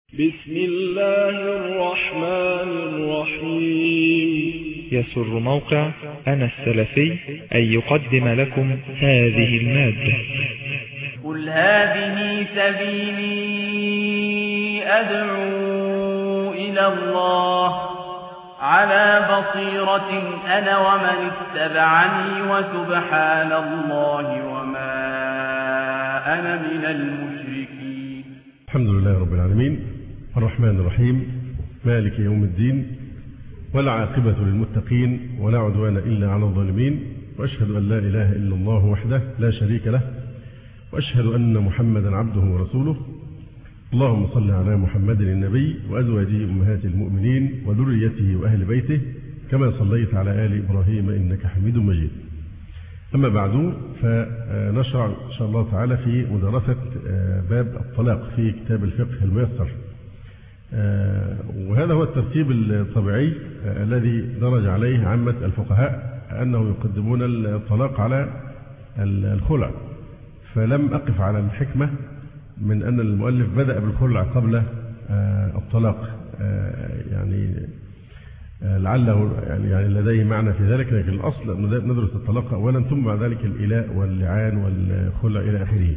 بسم الله الرحمن الرحيم. يسر موقع أنا السلفي أن يقدم لكم هذه المادة. قل هذه سبيلي أدعو إلى الله على بصيرة أنا ومن اتبعني وسبحان الله وما أنا من المشركين. الحمد لله رب العالمين الرحمن الرحيم مالك يوم الدين والعاقبة للمتقين ولا عدوان إلا على الظالمين، وأشهد أن لا إله إلا الله وحده لا شريك له، وأشهد أن محمدا عبده ورسوله. اللهم صل على محمد النبي وأزواجه أمهات المؤمنين وذريته وأهل بيته كما صليت على آل إبراهيم إنك حميد مجيد. أما بعد، فنشرع إن شاء الله تعالى في مدرسة باب الطلاق في كتاب الفقه الميسر، وهذا هو الترتيب الطبيعي الذي درج عليه عامة الفقهاء، أنه يقدمون الطلاق على الخلع، فلم أقف على الحكمة من أن المؤلف بدأ بالخلع قبل الطلاق، يعني لعله يعني لديه معنى في ذلك، لكن الأصل أن ندرس الطلاق أولا ثم بعد ذلك الإيلاء واللعان والخلع إلى آخره.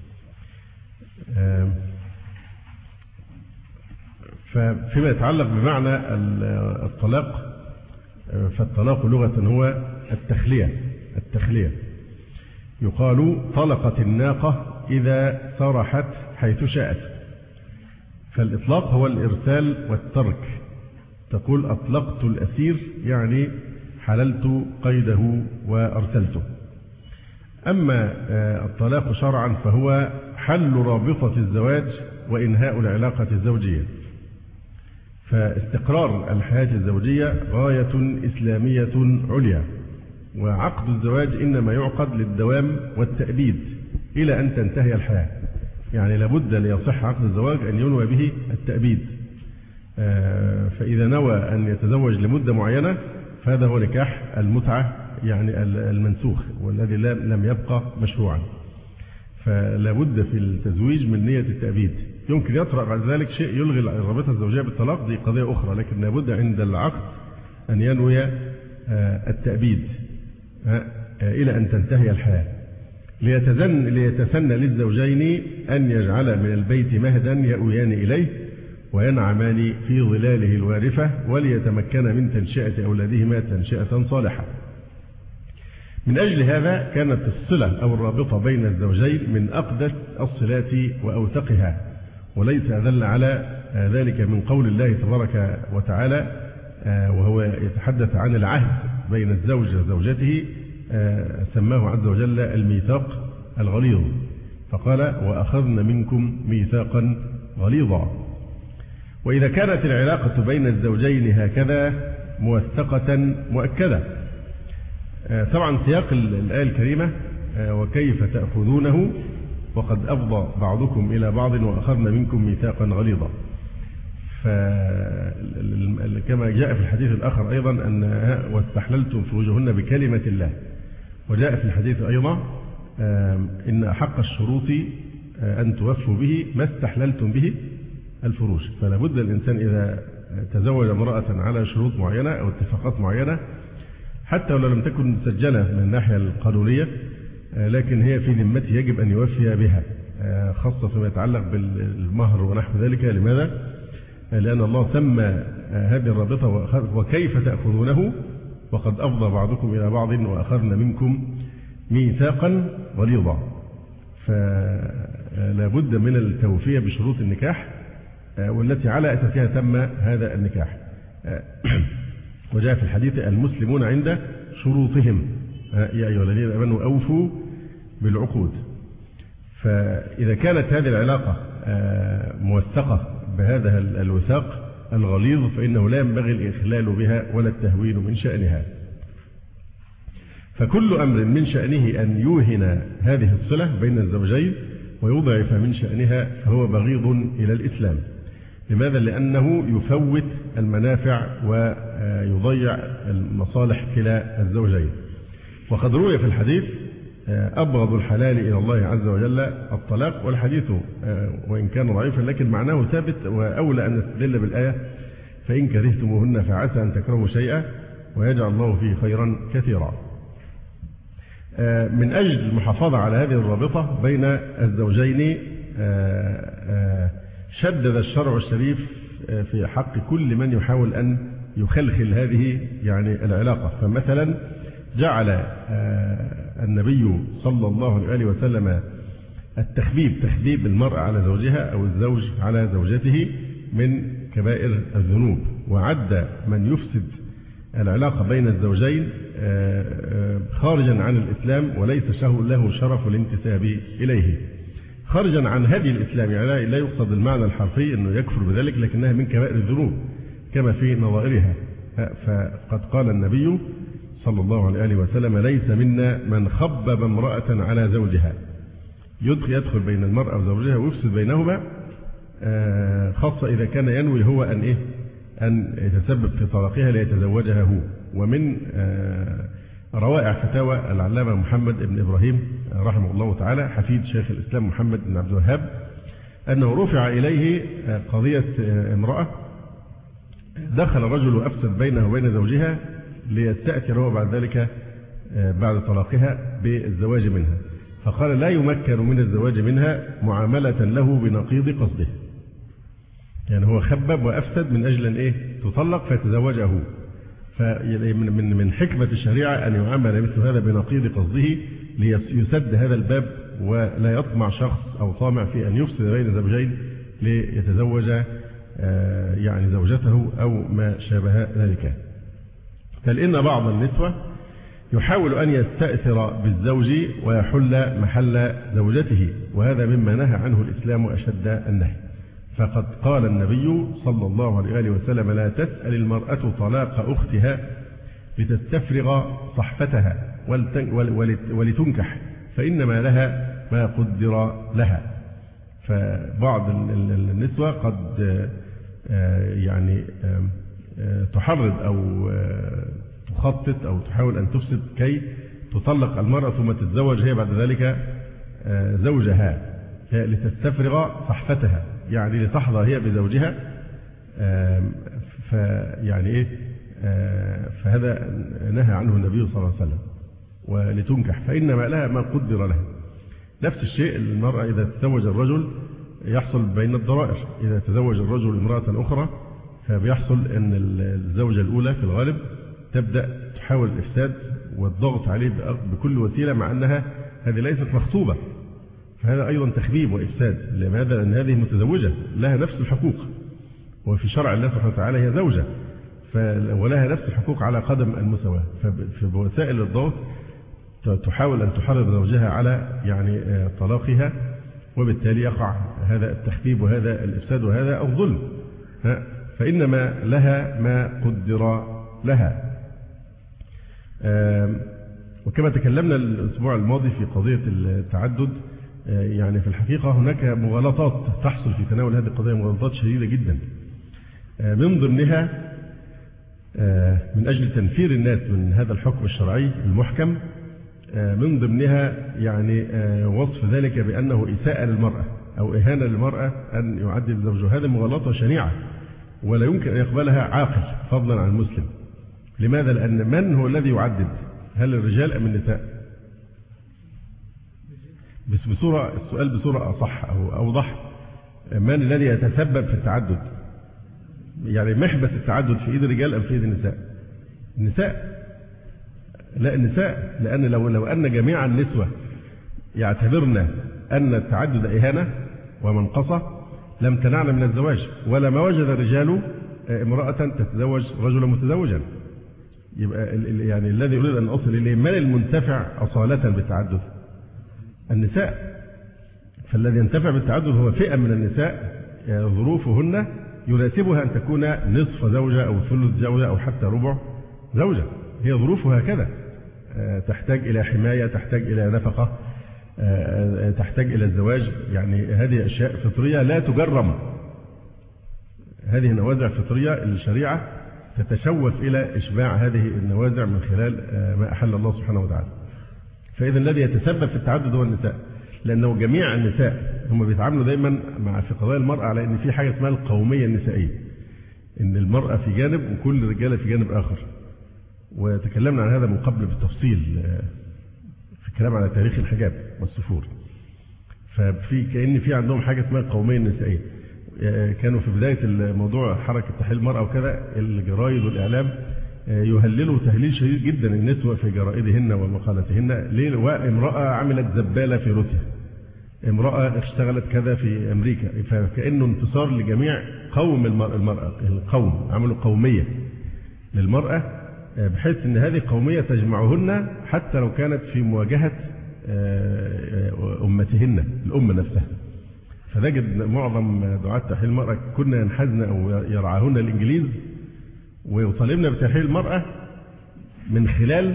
فيما يتعلق بمعنى الطلاق، فالطلاق لغة هو التخلية. يقال طلقت الناقة إذا سرحت حيث شاءت، فالإطلاق هو الإرسال والترك. تقول أطلقت الأسير يعني حللت قيده وأرسلته. أما الطلاق شرعا فهو حل رابطة الزواج وإنهاء العلاقة الزوجية، فاستقرار الحياة الزوجية غاية إسلامية عليا، وعقد الزواج إنما يعقد للدوام والتأبيد إلى أن تنتهي الحياة، يعني لابد ليصح عقد الزواج أن ينوى به التأبيد. فإذا نوى أن يتزوج لمدة معينة فهذا هو نكاح المتعة، يعني المنسوخ والذي لم يبقى مشروعا، فلا بد في التزويج من نية التأبيد. يمكن يطرأ بعد ذلك شيء يلغي الرابطة الزوجية بالطلاق، دي قضية أخرى، لكن لا بد عند العقد أن ينوي التأبيد إلى أن تنتهي الحياة، ليتسنى للزوجين أن يجعل من البيت مهدا يأويان إليه وينعمان في ظلاله الوارفة، وليتمكن من تنشئة أولادهما تنشئة صالحة. من أجل هذا كانت الصلة أو الرابطة بين الزوجين من أقدس الصلات وأوثقها، وليس أدل على ذلك من قول الله تبارك وتعالى وهو يتحدث عن العهد بين الزوج وزوجته، سماه عز وجل الميثاق الغليظ، فقال وأخذنا منكم ميثاقا غليظا. وإذا كانت العلاقة بين الزوجين هكذا موثقة مؤكدة، طبعا سياق الآية الكريمة وكيف تأخذونه وقد أفضى بعضكم إلى بعض وأخذنا منكم ميثاقا غليظا، فكما جاء في الحديث الآخر أيضا أن واستحللتم فروجهن بكلمة الله، وجاء في الحديث أيضا إن أحق الشروط أن توفوا به ما استحللتم به الفروج. فلا بد الإنسان إذا تزوج امرأة على شروط معينة أو اتفاقات معينة، حتى ولو لم تكن مسجلة من الناحية القانونية، لكن هي في ذمته يجب أن يوفي بها، خاصة فيما يتعلق بالمهر ونحو ذلك. لماذا؟ لأن الله سمى هذه الرابطة وكيف تأخذونه وقد أفضى بعضكم إلى بعض وأخذنا منكم ميثاقا غليظا، فلا بد من التوفية بشروط النكاح والتي على أساسها تم هذا النكاح. وجاء في الحديث المسلمون عند شروطهم يا أيها الذين آمنوا أوفوا بالعقود. فإذا كانت هذه العلاقة موثقة بهذا الوثاق الغليظ فإنه لا ينبغي الإخلال بها ولا التهوين من شأنها، فكل أمر من شأنه أن يوهن هذه الصلة بين الزوجين ويضعف من شأنها فهو بغيض إلى الإسلام. لماذا؟ لأنه يفوت المنافع ويضيع المصالح كلا الزوجين. وقد روي في الحديث أبغض الحلال إلى الله عز وجل الطلاق، والحديث وإن كان ضعيفا لكن معناه ثابت، وأولى أن نستدل بالآية فإن كرهتموهن فعسى أن تكرهوا شيئا ويجعل الله فيه خيرا كثيرا. من أجل المحافظة على هذه الرابطة بين الزوجين شدد الشرع الشريف في حق كل من يحاول أن يخلخل هذه يعني العلاقة. فمثلا جعل النبي صلى الله عليه وسلم تخبيب المرأة على زوجها أو الزوج على زوجته من كبائر الذنوب، وعد من يفسد العلاقة بين الزوجين خارجا عن الإسلام وليس له شرف الانتساب إليه، خارجا عن هدي الإسلام. يعني لا يقصد المعنى الحرفي أنه يكفر بذلك، لكنها من كبائر الذنوب كما في نظائرها. فقد قال النبي صلى الله عليه وسلم: ليس منا من خبب امرأة على زوجها. يدخل بين المرأة وزوجها ويفسد بينهما، خاصة إذا كان ينوي هو أن يتسبب في طلاقها ليتزوجها هو. ومن روائع فتاوى العلامة محمد بن إبراهيم رحمه الله تعالى حفيد شيخ الإسلام محمد بن عبد الوهاب أنه رفع إليه قضية امرأة دخل رجل وأفسد بينه وبين زوجها ليستأثر هو بعد ذلك بعد طلاقها بالزواج منها، فقال: لا يمكن من الزواج منها معاملة له بنقيض قصده. يعني هو خبب وأفسد من أجل أن تطلق فيتزوجها هو. فمن حكمة الشريعة أن يعامل مثل هذا بنقيض قصده ليسد هذا الباب، ولا يطمع شخص أو طامع في أن يفسد بين زوجين ليتزوج يعني زوجته أو ما شابه ذلك. بل إن بعض النسوة يحاول أن يستأثر بالزوج ويحل محل زوجته، وهذا مما نهى عنه الإسلام أشد النهي. فقد قال النبي صلى الله عليه وسلم: لا تسأل المرأة طلاق أختها لتستفرغ صحفتها ولتنكح، فإنما لها ما قدر لها. فبعض النسوة قد يعني تحرض أو تخطط أو تحاول أن تفسد كي تطلق المرأة ثم تتزوج هي بعد ذلك زوجها لتستفرغ صحفتها، يعني لتحظى هي بزوجها. فيعني فهذا نهى عنه النبي صلى الله عليه وسلم. ولتنكح فإنما لها ما قدر لها. نفس الشيء المرأة إذا تزوج الرجل يحصل بين الضرائر. إذا تزوج الرجل امرأة أخرى فبيحصل أن الزوجة الأولى في الغالب تبدأ تحاول الإفساد والضغط عليه بكل وسيلة، مع أنها هذه ليست مخطوبة. فهذا أيضا تخبيب وإفساد. لماذا؟ لأن هذه متزوجة لها نفس الحقوق، وفي شرع الله سبحانه وتعالى هي زوجة ولها نفس الحقوق على قدم المساواة. فبوسائل الضغط تحاول أن تحرض زوجها على يعني طلاقها، وبالتالي يقع هذا التخبيب وهذا الإفساد وهذا الظلم. فإنما لها ما قدر لها. وكما تكلمنا الأسبوع الماضي في قضية التعدد، يعني في الحقيقة هناك مغالطات تحصل في تناول هذه القضية، مغالطات شديدة جدا. من ضمنها من أجل تنفير الناس من هذا الحكم الشرعي المحكم، من ضمنها يعني وصف ذلك بأنه إساءة للمرأة أو إهانة للمرأة أن يعدد زوجها. هذه مغالطة شنيعة ولا يمكن أن يقبلها عاقل فضلا عن المسلم. لماذا؟ لأن من هو الذي يعدد؟ هل الرجال أم النساء؟ بس السؤال بصورة أصح أو أوضح، من الذي يتسبب في التعدد؟ يعني محبس التعدد في إيد الرجال أم في إيد النساء؟ النساء. لا، النساء. لأن لو أن جميع النسوة يعتبرن أن التعدد إهانة ومنقصة لم تنعنا من الزواج، ولا ما وجد الرجال امرأة تتزوج رجلا متزوجا. يبقى يعني الذي أريد أن أصل إليه، من المنتفع أصالة بالتعدد؟ النساء. فالذي ينتفع بالتعدد هو فئة من النساء ظروفهن يناسبها أن تكون نصف زوجة أو ثلث زوجة أو حتى ربع زوجة. هي ظروفها كذا، تحتاج إلى حماية، تحتاج إلى نفقة، تحتاج إلى الزواج. يعني هذه أشياء فطرية لا تجرم. هذه نوازع فطرية الشريعة تتشوف إلى إشباع هذه النوازع من خلال ما أحل الله سبحانه وتعالى. فإذا الذي يتسبب في التعدد هو النساء، لأنه جميع النساء هم بيتعاملوا دايما في قضايا المرأة على أن في حاجة اسمها القومية النسائية، أن المرأة في جانب وكل الرجالة في جانب آخر. وتكلمنا عن هذا من قبل بالتفصيل في الكلام على تاريخ الحجاب والسفور. كأن في عندهم حاجة اسمها القومية النسائية. كانوا في بداية الموضوع حركة تحرير المرأة وكذا، الجرايد والإعلام يهللوا تهليل شديد جدا النسوة في جرائدهن ومقالاتهن. ليه؟ وامرأة عملت زبالة في روسيا، امرأة اشتغلت كذا في أمريكا، فكأنه انتصار لجميع قوم المرأة. القوم عملوا قومية للمرأة بحيث أن هذه القومية تجمعهن حتى لو كانت في مواجهة أمتهن، الأمة نفسها. فنجد معظم دعاة تحرير المرأة كنا ينحزن أو يرعاهن الإنجليز، ويطالبنا بتحرير المرأة من خلال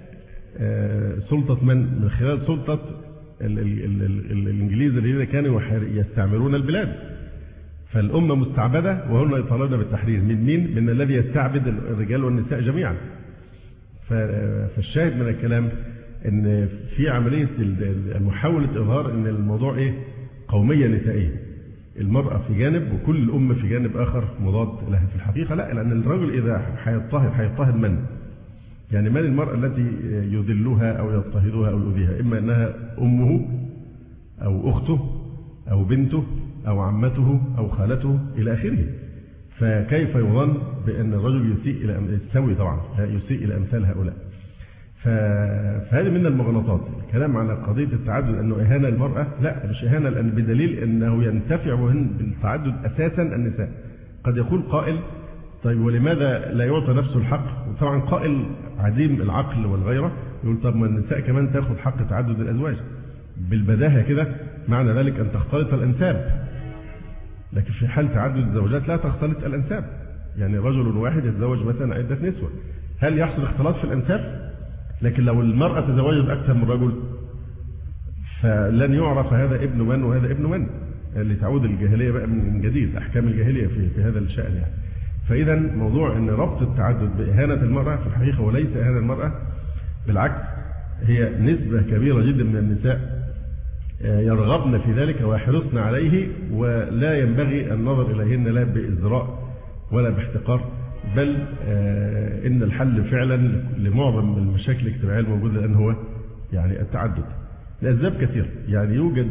سلطة من خلال سلطة الإنجليز الذين كانوا يستعمرون البلاد. فالأمة مستعبدة وهن يطالبن بالتحرير. من مين؟ من الذي يستعبد الرجال والنساء جميعا. فالشاهد من الكلام ان في عملية محاولة إظهار ان الموضوع قومية نسائية، المرأة في جانب وكل الأمة في جانب آخر مضاد لها. في الحقيقة لا، لأن الرجل إذا هيضطهد من؟ يعني من المرأة التي يذلها أو يضطهدها أو يؤذيها؟ إما أنها أمه أو أخته أو بنته أو عمته أو خالته إلى آخره. فكيف يظن بأن الرجل يسيء إلى يسوي؟ طبعا لا يسيء إلى أمثال هؤلاء. فهذه من المغالطات. الكلام على قضية التعدد أنه إهانة المرأة، لا مش إهانة، لأن بدليل أنه ينتفع بالتعدد أساسا النساء. قد يقول قائل طيب ولماذا لا يعطى نفسه الحق؟ وطبعا قائل عديم العقل والغيرة يقول طب ما النساء كمان تأخذ حق تعدد الأزواج بالبداهة كده، معنى ذلك أن تختلط الأنساب. لكن في حال تعدد الزوجات لا تختلط الأنساب، يعني رجل واحد يتزوج مثلا عدة نسوة، هل يحصل اختلاط في الأنساب؟ لكن لو المرأة تزوجت أكثر من رجل فلن يعرف هذا ابن من وهذا ابن من، اللي تعود الجاهلية بقى من جديد، أحكام الجاهلية في هذا الشأن يعني. فإذا موضوع أن ربط التعدد بإهانة المرأة في الحقيقة وليس إهانة المرأة، بالعكس هي نسبة كبيرة جدا من النساء يرغبن في ذلك ويحرصن عليه، ولا ينبغي النظر إليهن لا بإزراء ولا باحتقار، بل إن الحل فعلا لمعظم المشاكل الاجتماعية الموجودة الآن هو يعني التعدد لأسباب كثيرة. يعني يوجد،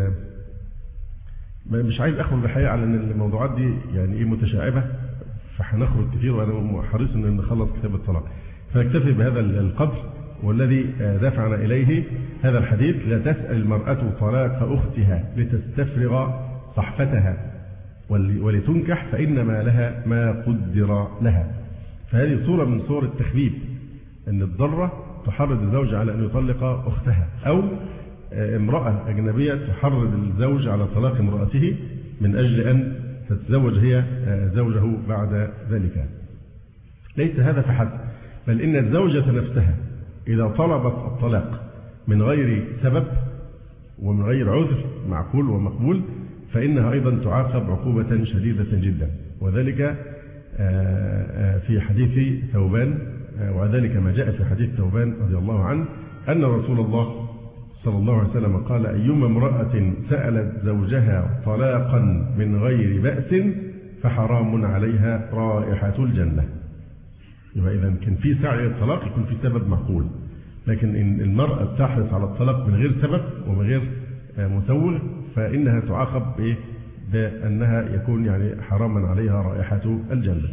مش عايز أخرج الحقيقة على أن الموضوعات دي يعني متشعبة، فهنخرج كثير، وأنا حريص أن نخلص كتاب الطلاق، فنكتفي بهذا القدر. والذي دفعنا إليه هذا الحديث: لا تسأل المرأة طلاق أختها لتستفرغ صحفتها ولتنكح فإنما لها ما قدر لها. فهذه صورة من صور التخبيب، أن الضرة تحرض الزوج على أن يطلق أختها، أو امرأة أجنبية تحرض الزوج على طلاق امرأته من أجل أن تتزوج هي زوجه بعد ذلك. ليس هذا فحسب، بل إن الزوجة نفسها إذا طلبت الطلاق من غير سبب ومن غير عذر معقول ومقبول فإنها أيضا تعاقب عقوبة شديدة جدا. وذلك في حديث ثوبان، وذلك ما جاء في حديث ثوبان رضي الله عنه أن رسول الله صلى الله عليه وسلم قال: أيما امرأة سألت زوجها طلاقا من غير بأس فحرام عليها رائحة الجنة. يبقى إذا كان في سعي للطلاق يكون في سبب معقول، لكن إن المرأة تحرص على الطلاق من غير سبب ومن غير مسوغ فإنها تعاقب بأنها يكون يعني حراما عليها رائحة الجنة.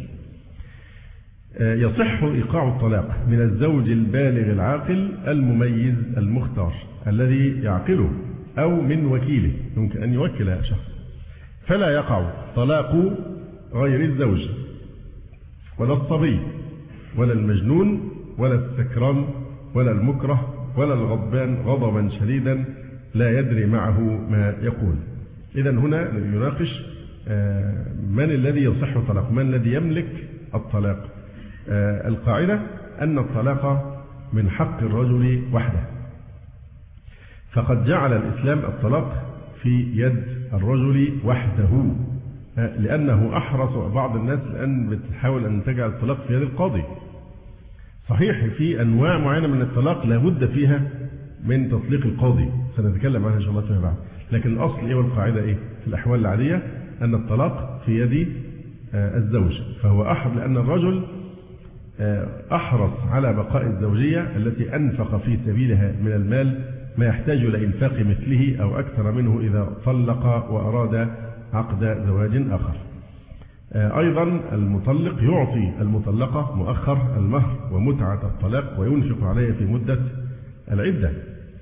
يصح إيقاع الطلاق من الزوج البالغ العاقل المميز المختار الذي يعقله، أو من وكيله، يمكن أن يوكل شخص، فلا يقع طلاق غير الزوج ولا الصبي ولا المجنون ولا السكران ولا المكره ولا الغضبان غضبا شديدا لا يدري معه ما يقول. إذن هنا يناقش من الذي يصح الطلاق، من الذي يملك الطلاق. القاعدة أن الطلاق من حق الرجل وحده، فقد جعل الإسلام الطلاق في يد الرجل وحده، لأنه أحرص بعض الناس الآن بتحاول أن تجعل الطلاق في يد القاضي. صحيح في أنواع معينة من الطلاق لابد فيها من تطليق القاضي، سنتكلم عنها إن شاء الله فيما بعد. لكن الأصل إيه والقاعدة إيه في الأحوال العادية؟ أن الطلاق في يد الزوج، فهو لأن الرجل أحرص على بقاء الزوجية التي أنفق في سبيلها من المال ما يحتاج إلى إنفاق مثله أو أكثر منه إذا طلق وأراد عقد زواج آخر. أيضا المطلق يعطي المطلقة مؤخر المهر ومتعة الطلاق وينفق عليها في مدة العدة.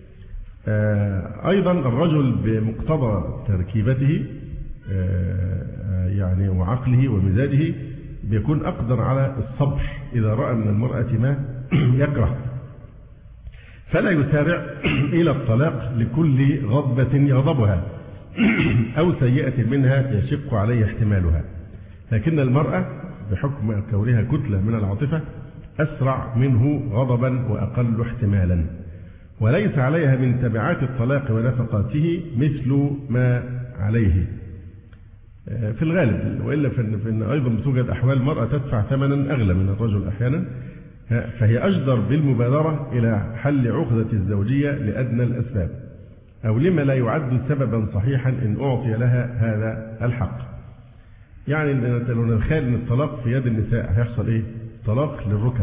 أيضا الرجل بمقتضى تركيبته يعني وعقله ومزاجه بيكون أقدر على الصبر إذا رأى من المرأة ما يكره، فلا يسارع إلى الطلاق لكل غضبة يغضبها أو سيئة منها يشق عليه احتمالها. لكن المرأة بحكم كونها كتلة من العاطفة أسرع منه غضبا وأقل احتمالا، وليس عليها من تبعات الطلاق ونفقاته مثل ما عليه في الغالب، وإلا فإن أيضا توجد أحوال المرأة تدفع ثمنا أغلى من الرجل أحيانا، فهي أجدر بالمبادرة إلى حل عقدة الزوجية لأدنى الأسباب، أو لما لا يعد سببا صحيحا إن أعطي لها هذا الحق. يعني لو نتخيل أن الطلاق في يد النساء هيحصل إيه؟ طلاق للركب،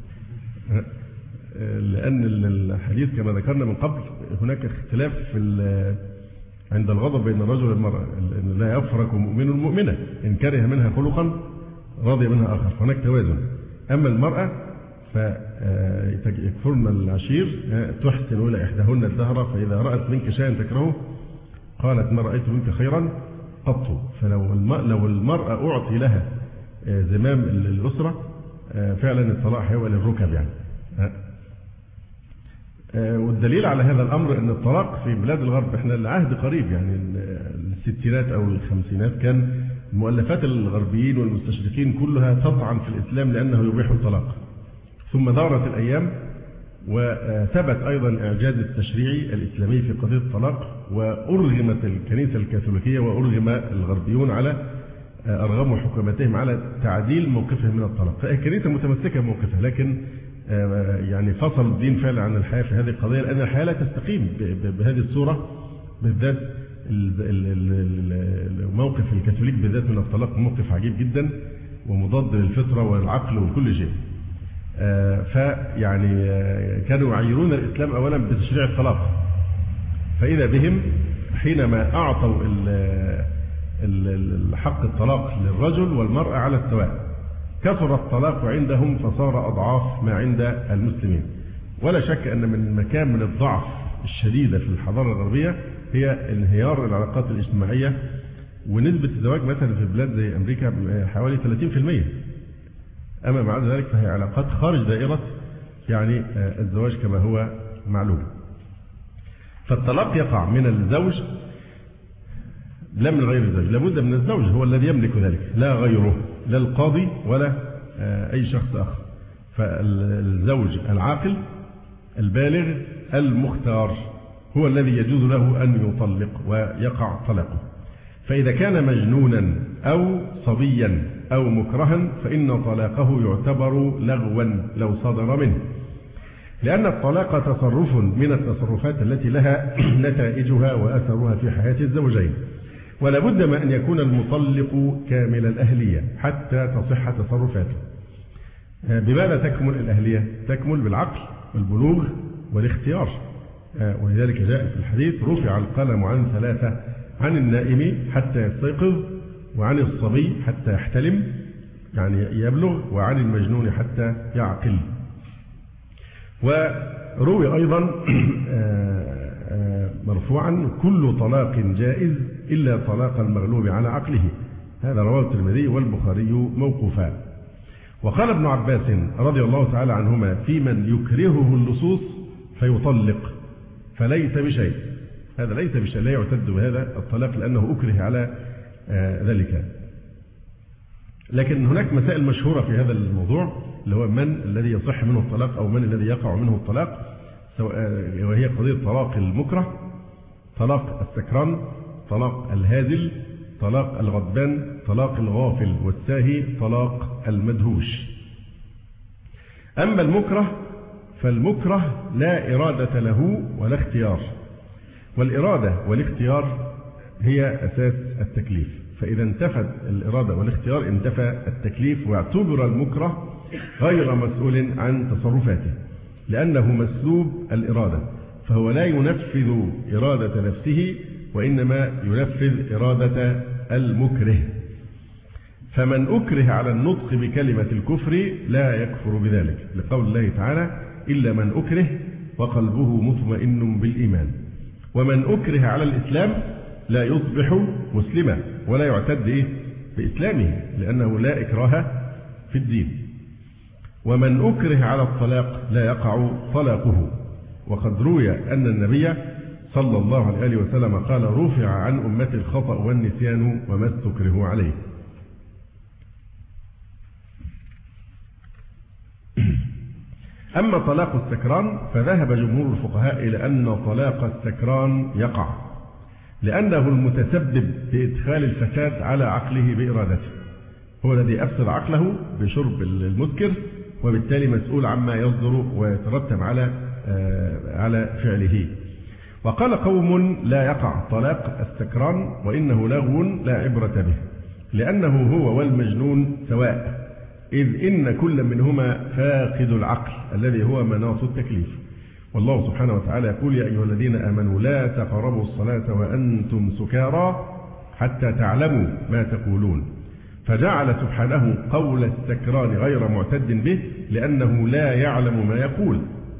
لأن الحديث كما ذكرنا من قبل هناك اختلاف في عند الغضب بين الرجل والمرأة، إن لا يفرق مؤمن مؤمنة إن كره منها خلقا رضي منها آخر، فهناك توازن. أما المرأة فيكفرن العشير تحسن إلى إحداهن الدهر، فإذا رأت منك شيئا تكرهه قالت ما رأيت منك خيرا قط. فلو المرأة أعطي لها زمام الأسرة فعلا الطلاق هيبقى للركب يعني. والدليل على هذا الأمر أن الطلاق في بلاد الغرب احنا العهد قريب، يعني الستينات أو الخمسينات كان المؤلفات الغربيين والمستشرقين كلها تطعن في الإسلام لأنه يبيح الطلاق، ثم دارت الأيام وثبت أيضا الإعجاز التشريعي الإسلامي في قضية الطلاق، وأرغمت الكنيسة الكاثوليكية وأرغم الغربيون على أرغموا حكومتهم على تعديل موقفهم من الطلاق. فالكنيسة متمسكة بموقفها، لكن يعني فصل الدين فعلا عن الحياة في هذه القضية، لأن الحياة لا تستقيم بهذه الصورة، بالذات موقف الكاثوليك بالذات من الطلاق موقف عجيب جدا ومضاد للفطرة والعقل وكل شيء. فيعني كانوا يعيرون الإسلام أولا بتشريع الطلاق، فإذا بهم حينما أعطوا الحق الطلاق للرجل والمرأة على السواء كثر الطلاق عندهم فصار أضعاف ما عند المسلمين. ولا شك أن من مكان من الضعف الشديدة في الحضارة الغربية هي انهيار العلاقات الاجتماعية، ونسبة الزواج مثلا في بلاد زي أمريكا حوالي 30%. أما بعد ذلك فهي علاقات خارج دائرة يعني الزواج كما هو معلوم. فالطلاق يقع من الزوج لا من غير الزوج، لابد من الزوج هو الذي يملك ذلك لا غيره، لا القاضي ولا أي شخص آخر. فالزوج العاقل البالغ المختار هو الذي يجوز له أن يطلق ويقع طلاقه. فإذا كان مجنونا أو صبيا أو مكرها فإن طلاقه يعتبر لغوا لو صدر منه، لأن الطلاق تصرف من التصرفات التي لها نتائجها وأثرها في حياة الزوجين، ولا بد من أن يكون المطلق كامل الأهلية حتى تصح تصرفاته. بماذا تكمل الأهلية؟ تكمل بالعقل والبلوغ والاختيار، ولذلك جاء في الحديث رفع القلم عن ثلاثة: عن النائم حتى يستيقظ، وعن الصبي حتى يحتلم يعني يبلغ، وعن المجنون حتى يعقل. وروي أيضا مرفوعا: كل طلاق جائز إلا طلاق المغلوب على عقله. هذا رواه الترمذي والبخاري موقوفا. وقال ابن عباس رضي الله تعالى عنهما: في من يكرهه اللصوص فيطلق فليس بشيء. هذا ليس بشيء، لا يعتد بهذا الطلاق لأنه أكره على ذلك. لكن هناك مسائل مشهورة في هذا الموضوع، اللي هو من الذي يصح منه الطلاق أو من الذي يقع منه الطلاق، وهي قضية طلاق المكره، طلاق السكران، طلاق الهازل، طلاق الغضبان، طلاق الغافل والساهي، طلاق المدهوش. أما المكره فالمكره لا إرادة له ولا اختيار، والإرادة والاختيار هي أساس التكليف، فإذا انتفت الإرادة والاختيار انتفى التكليف، واعتبر المكره غير مسؤول عن تصرفاته لأنه مسلوب الإرادة، فهو لا ينفذ إرادة نفسه وإنما ينفذ إرادة المكره. فمن أكره على النطق بكلمة الكفر لا يكفر بذلك، لقول الله تعالى إلا من أكره وقلبه مطمئن بالإيمان. ومن أكره على الإسلام لا يصبح مسلما ولا يعتد بإسلامه لأنه لا إكراه في الدين. ومن أكره على الطلاق لا يقع طلاقه، وقد روي أن النبي صلى الله عليه وسلم قال رفع عن أمتي الخطأ والنسيان وما استكرهوا عليه. أما طلاق السكران فذهب جمهور الفقهاء إلى أن طلاق السكران يقع لأنه المتسبب بإدخال الفساد على عقله بإرادته، هو الذي أفسد عقله بشرب المسكر، وبالتالي مسؤول عما يصدر ويترتب على فعله. وقال قوم لا يقع طلاق السكران وإنه لغو لا عبرة به، لأنه هو والمجنون سواء، إذ إن كل منهما فاقد العقل الذي هو مناط التكليف. والله سبحانه وتعالى يقول يا أيها الذين آمنوا لا تقربوا الصلاة وأنتم سكارى حتى تعلموا ما تقولون، فجعل سبحانه قول السكران غير معتد به لأنه لا يعلم ما يقول.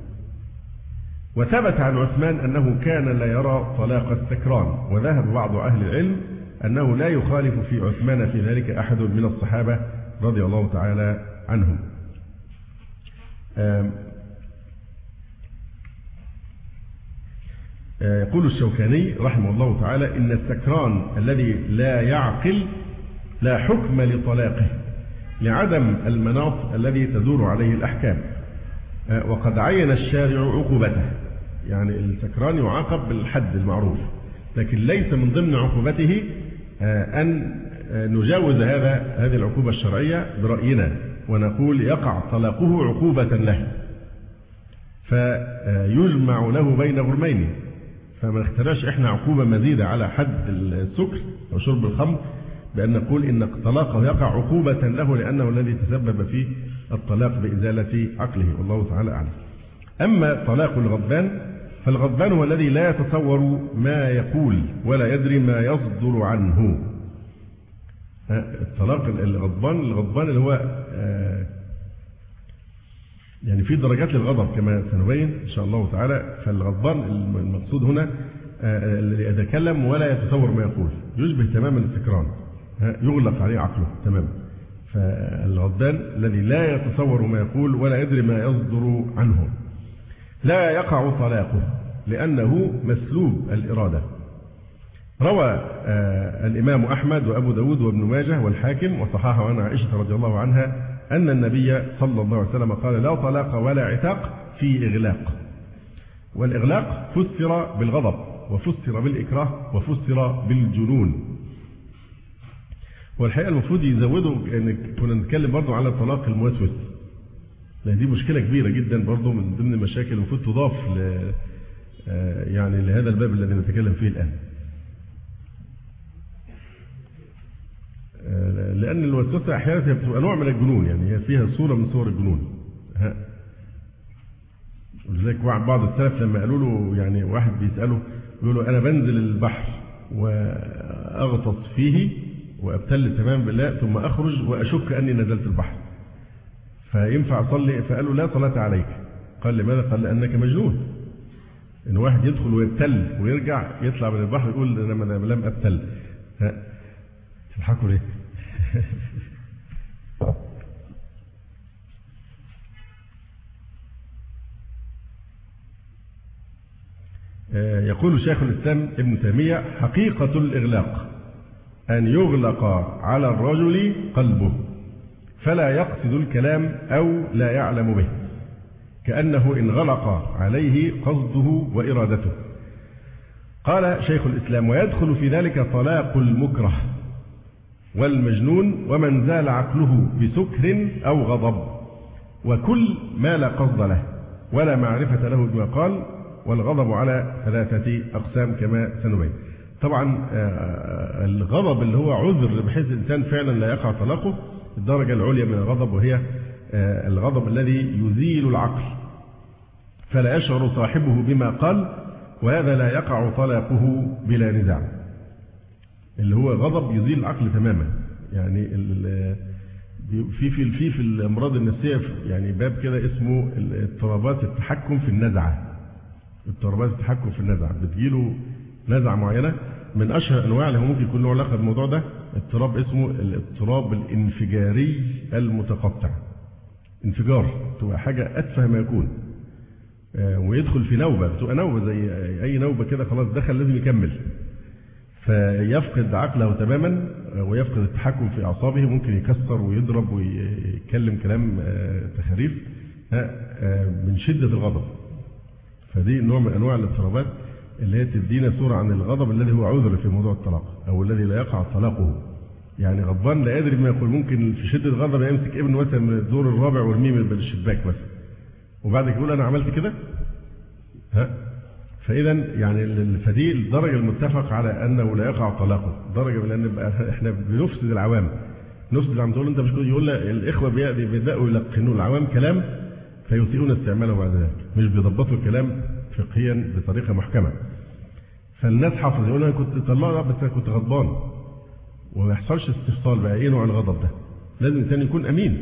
وثبت عن عثمان أنه كان لا يرى طلاق السكران، وذهب بعض أهل العلم أنه لا يخالف في عثمان في ذلك أحد من الصحابة رضي الله تعالى عنهم. يقول الشوكاني رحمه الله تعالى إن السكران الذي لا يعقل لا حكم لطلاقه لعدم المناط الذي تدور عليه الأحكام، وقد عين الشارع عقوبته، يعني السكران يعاقب بالحد المعروف، لكن ليس من ضمن عقوبته أن نجاوز هذه العقوبة الشرعية برأينا ونقول يقع طلاقه عقوبة له، فيجمع له بين غرمين، فما نخترعش احنا عقوبة مزيدة على حد السكر وشرب الخمر بأن نقول إن طلاقه يقع عقوبة له لأنه الذي تسبب في الطلاق بإزالة عقله، والله تعالى أعلم. أما طلاق الغضبان فالغضبان هو الذي لا يتصور ما يقول ولا يدري ما يصدر عنه. الطلاق الغضبان اللي هو يعني في درجات للغضب كما سنبين إن شاء الله تعالى. فالغضبان المقصود هنا الذي يتكلم ولا يتصور ما يقول، يشبه تماما السكران، يغلق عليه عقله تماما. فالغضبان الذي لا يتصور ما يقول ولا يدري ما يصدر عنه لا يقع طلاقه لأنه مسلوب الإرادة. روى الإمام أحمد وأبو داود وابن ماجه والحاكم وصححه عن عائشة رضي الله عنها أن النبي صلى الله عليه وسلم قال لا طلاق ولا عتاق في إغلاق. والإغلاق فسر بالغضب وفسر بالإكراه وفسر بالجنون. والحقيقة المفروض يزودوا يعني كنا نتكلم برضو على الطلاق الموسوس، لأن دي مشكلة كبيرة جدا برضو من ضمن المشاكل المفروض تضاف يعني لهذا الباب الذي نتكلم فيه الآن. لأن الوسوسة أحيانا بتبقى نوع من الجنون، يعني هي فيها صورة من صور الجنون. ولذلك بعض السلف لما قالوا له، يعني واحد بيسأله يقول له أنا بنزل البحر وأغطس فيه وأبتل تمام بالله ثم أخرج وأشك أني نزلت البحر، فينفع أصلي؟ فقال له لا صلاة عليك. قال لماذا؟ قال لأنك مجنون. إن واحد يدخل ويبتل ويرجع يطلع من البحر يقول أنا لم أبتل. تضحكوا ليه؟ يقول شيخ الإسلام ابن تيمية حقيقة الإغلاق أن يغلق على الرجل قلبه فلا يقصد الكلام أو لا يعلم به، كأنه انغلق عليه قصده وإرادته. قال شيخ الإسلام ويدخل في ذلك طلاق المكره والمجنون ومن زال عقله بسكر أو غضب وكل ما لا قصد له، ولا معرفة له بما قال، والغضب على 3 أقسام كما سنبين. طبعا الغضب اللي هو عذر بحيث الإنسان فعلا لا يقع طلاقه الدرجة العليا من الغضب، وهي الغضب الذي يزيل العقل فلا يشعر صاحبه بما قال، وهذا لا يقع طلاقه بلا نزاع، اللي هو غضب يزيل العقل تماما. يعني في الأمراض النفسية يعني باب كده اسمه اضطرابات التحكم في النزعة. اضطرابات التحكم في النزعة بتجيله نزعة معينة، من أشهر أنواع اللي هو ممكن يكون له علاقة بالموضوع ده اضطراب اسمه الاضطراب الانفجاري المتقطع. انفجار تبقى حاجة أتفه ما يكون، ويدخل في نوبة، بتبقى نوبة زي أي نوبة كده، خلاص دخل لازم يكمل، فيفقد عقله تماما ويفقد التحكم في أعصابه، ممكن يكسر ويضرب ويتكلم كلام تخريف من شدة الغضب. فدي نوع من أنواع الاضطرابات اللي هي تدينا صورة عن الغضب الذي هو عذر في موضوع الطلاق أو الذي لا يقع طلاقه. يعني غضبان لا يدري ما يقول، ممكن في شدة غضب يمسك ابنه مثلا من الدور الرابع ويرميه من الشباك مثلا، وبعد كده يقول أنا عملت كده. فإذا يعني فدي الدرجة المتفق على أنه لا يقع طلاقه، درجة لأن إحنا بنفسد العوام، نفسد العوام. تقول أنت مش كده، يقول الإخوة بيبدأوا يلقنوا العوام كلام فيسيئون استعماله بعد ذلك، مش بيضبطوا الكلام فقهيا بطريقة محكمة. فالناس حافظ يقول أنا كنت طلقت بس أنا كنت غضبان، وما يحصلش استفصال بقى إيه نوع الغضب ده. لازم الإنسان يكون أمين،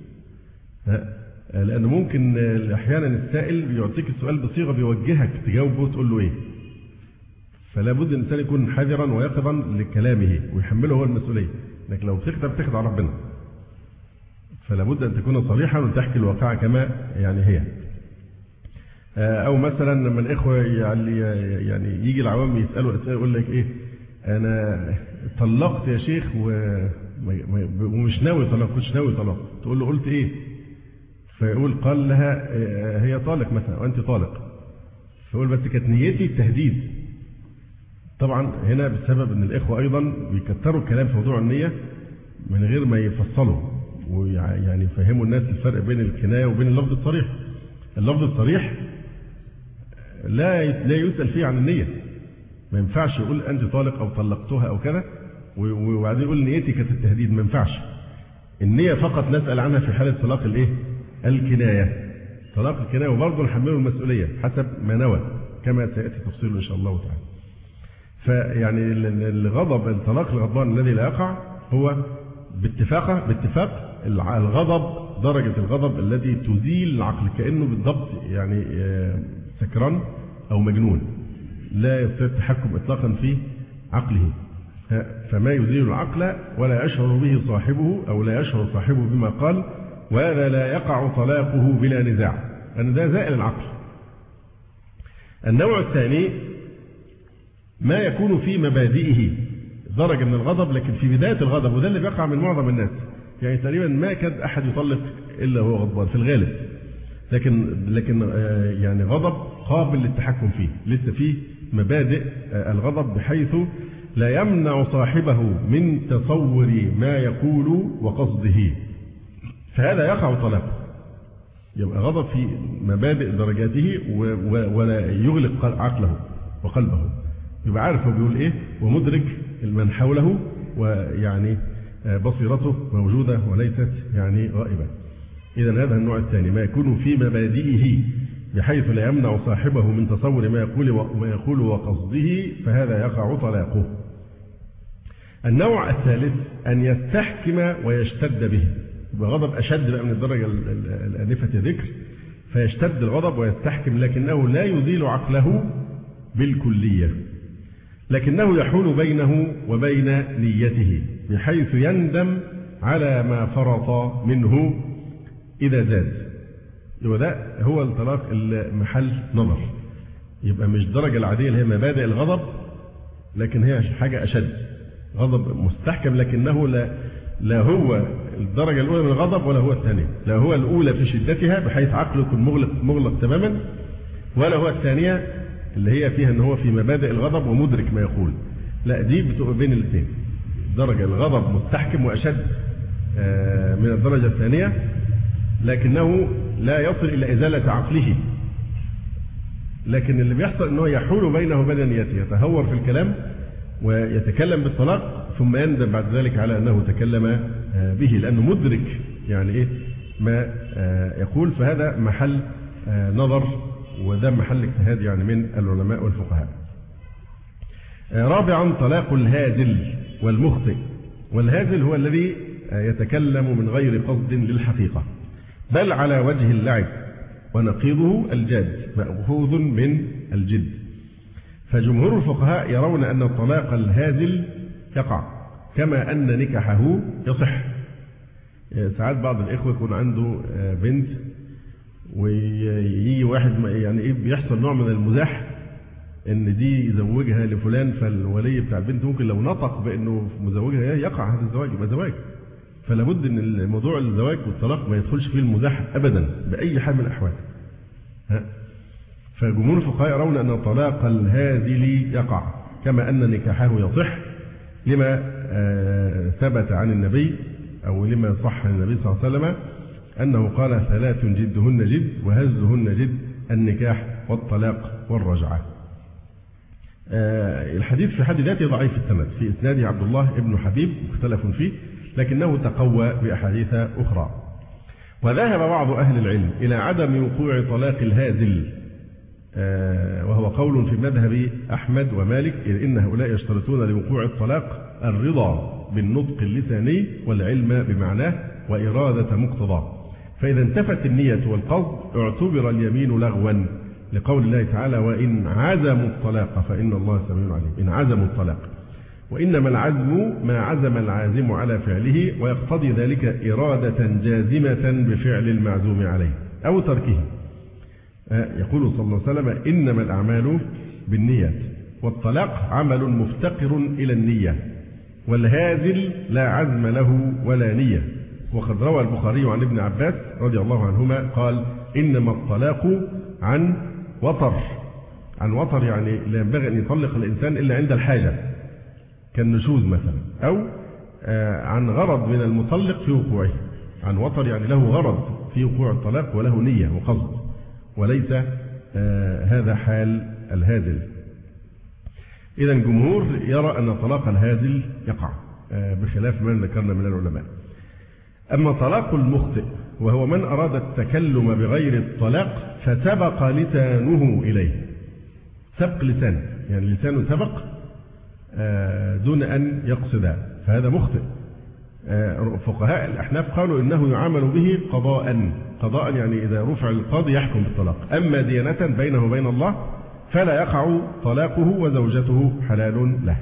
لأن ممكن أحيانا السائل بيعطيك السؤال بصيغة بيوجهك تجاوبه وتقول له إيه. فلا بد الإنسان يكون حذرا ويقظا لكلامه ويحمله هو المسؤولية، لكن لو بتخدع ربنا. فلا بد أن تكون صريحا وتحكي الواقع كما يعني هي. أو مثلا لما الإخوة يعني يجي العوام يسألوا أسئلة يقول لك إيه، أنا طلقت يا شيخ ومش ناوي طلاق، كنتش ناوي طلاق. تقول له قلت إيه؟ فيقول قال لها هي طالق مثلا وأنت طالق. فيقول بس كانت نيتي التهديد. طبعا هنا بسبب أن الإخوة أيضا بيكتروا الكلام في موضوع النية من غير ما يفصلوا ويعني يفهموا الناس الفرق بين الكناية وبين اللفظ الصريح. اللفظ الصريح لا يسأل فيه عن النية، ما ينفعش يقول أنت طالق أو طلقتها أو كذا وبعدين يقول نيتي كانت التهديد، ما ينفعش. النية فقط نسأل عنها في حالة طلاق الإيه؟ الكناية. طلاق الكناية وبرضه نحمله المسؤولية حسب ما نوى كما سيأتي تفصيله إن شاء الله تعالى. فيعني الغضب، الطلاق الغضبان الذي لا يقع هو باتفاق الغضب، درجة الغضب الذي تزيل العقل، كأنه بالضبط يعني سكران أو مجنون لا يستطيع التحكم إطلاقا في عقله. فما يزيل العقل ولا يشعر به صاحبه أو لا يشعر صاحبه بما قال، وهذا لا يقع طلاقه بلا نزاع، أن ده زائل العقل. النوع الثاني ما يكون في مبادئه درجة من الغضب، لكن في بداية الغضب، وده اللي بيقع من معظم الناس. يعني تقريبا ما كاد أحد يطلق إلا هو غضبان في الغالب، لكن يعني غضب قابل للتحكم فيه، لسه فيه مبادئ الغضب بحيث لا يمنع صاحبه من تصور ما يقول وقصده، فهذا يقع طلاقه. يبقى غضب في مبادئ درجاته ولا يغلق عقله وقلبه، يبقى عارف هو بيقول ايه ومدرك من حوله، ويعني بصيرته موجودة وليست يعني غائبة. إذا هذا النوع الثاني ما يكون في مبادئه بحيث لا يمنع صاحبه من تصور ما يقول وقصده، فهذا يقع طلاقه. النوع الثالث أن يستحكم ويشتد به، بغضب أشد بقى من الدرجة الآنفة ذكر، فيشتد الغضب ويستحكم، لكنه لا يزيل عقله بالكلية، لكنه يحول بينه وبين نيته بحيث يندم على ما فرط منه إذا زاد. يبقى ده هو الطلاق المحل نظر. يبقى مش الدرجة العادية اللي هي مبادئ الغضب، لكن هي حاجة أشد، غضب مستحكم، لكنه لا هو الدرجة الأولى من الغضب ولا هو الثانية، لا هو الأولى في شدتها بحيث عقله يكون مغلق تماما، ولا هو الثانية اللي هي فيها ان هو في مبادئ الغضب ومدرك ما يقول. لا، دي بتبقى بين الاثنين، درجة الغضب مستحكم وأشد من الدرجة الثانية، لكنه لا يصل إلى إزالة عقله لكن اللي بيحصل أنه يحول بينه وبين نيته، يتهور في الكلام ويتكلم بالطلاق ثم يندم بعد ذلك على أنه تكلم به، لأنه مدرك يعني إيه ما يقول. فهذا محل نظر، وده محل اجتهاد يعني من العلماء والفقهاء. رابعا طلاق الهازل والمخطئ. والهازل هو الذي يتكلم من غير قصد للحقيقة بل على وجه اللعب، ونقيضه الجاد مأخوذ من الجد. فجمهور الفقهاء يرون أن الطلاق الهازل يقع كما أن نكاحه يصح. ساعات بعض الإخوة يكون عنده بنت ويجي واحد يعني إيه بيحصل نوع من المزاح إن دي يزوجها لفلان، فالولي بتاع البنت ممكن لو نطق بأنه مزوجها يقع هذا الزواج، يبقى زواج. فلا بد إن الموضوع الزواج والطلاق ما يدخلش فيه المزاح أبدا بأي حال من الأحوال. فجمهور الفقهاء يرون أن طلاق الهازل يقع كما أن نكاحه يصح لما ثبت عن النبي أو لما صح عن النبي صلى الله عليه وسلم أنه قال 3 جدهن جد وهزهن جد: النكاح والطلاق والرجعة. الحديث في حد ذاته ضعيف السند، في إسناده عبد الله ابن حبيب مختلف فيه، لكنه تقوى بأحاديث أخرى. وذهب بعض أهل العلم إلى عدم وقوع طلاق الهازل، وهو قول في مذهب أحمد ومالك، إذ إن هؤلاء يشترطون لوقوع الطلاق الرضا بالنطق اللساني والعلم بمعناه وإرادة مقتضاه، فإذا انتفت النية والقصد اعتبر اليمين لغوا، لقول الله تعالى: وإن عزموا الطلاق فإن الله سميع عليم. إن عزموا الطلاق، وإنما العزم ما عزم العازم على فعله، ويقتضي ذلك إرادة جازمة بفعل المعزوم عليه أو تركه. يقول صلى الله عليه وسلم: إنما الأعمال بالنيات، والطلاق عمل مفتقر إلى النية، والهازل لا عزم له ولا نية. وقد روى البخاري عن ابن عباس رضي الله عنهما قال: إنما الطلاق عن وطر. عن وطر يعني لا ينبغي أن يطلق الإنسان إلا عند الحاجة، كالنشوز مثلا، أو عن غرض من المطلق في وقوعه. عن وطر يعني له غرض في وقوع الطلاق وله نية وقصد، وليس هذا حال الهازل. إذا الجمهور يرى أن طلاق الهازل يقع بخلاف ما ذكرنا من العلماء. أما طلاق المخطئ وهو من أراد التكلم بغير الطلاق فسبق لسانه إليه، سبق لسان يعني لسانه سبق دون أن يقصد، فهذا مخطئ. فقهاء الأحناف قالوا إنه يعامل به قضاء يعني إذا رفع القاضي يحكم بالطلاق، أما ديانة بينه وبين الله فلا يقع طلاقه وزوجته حلال له.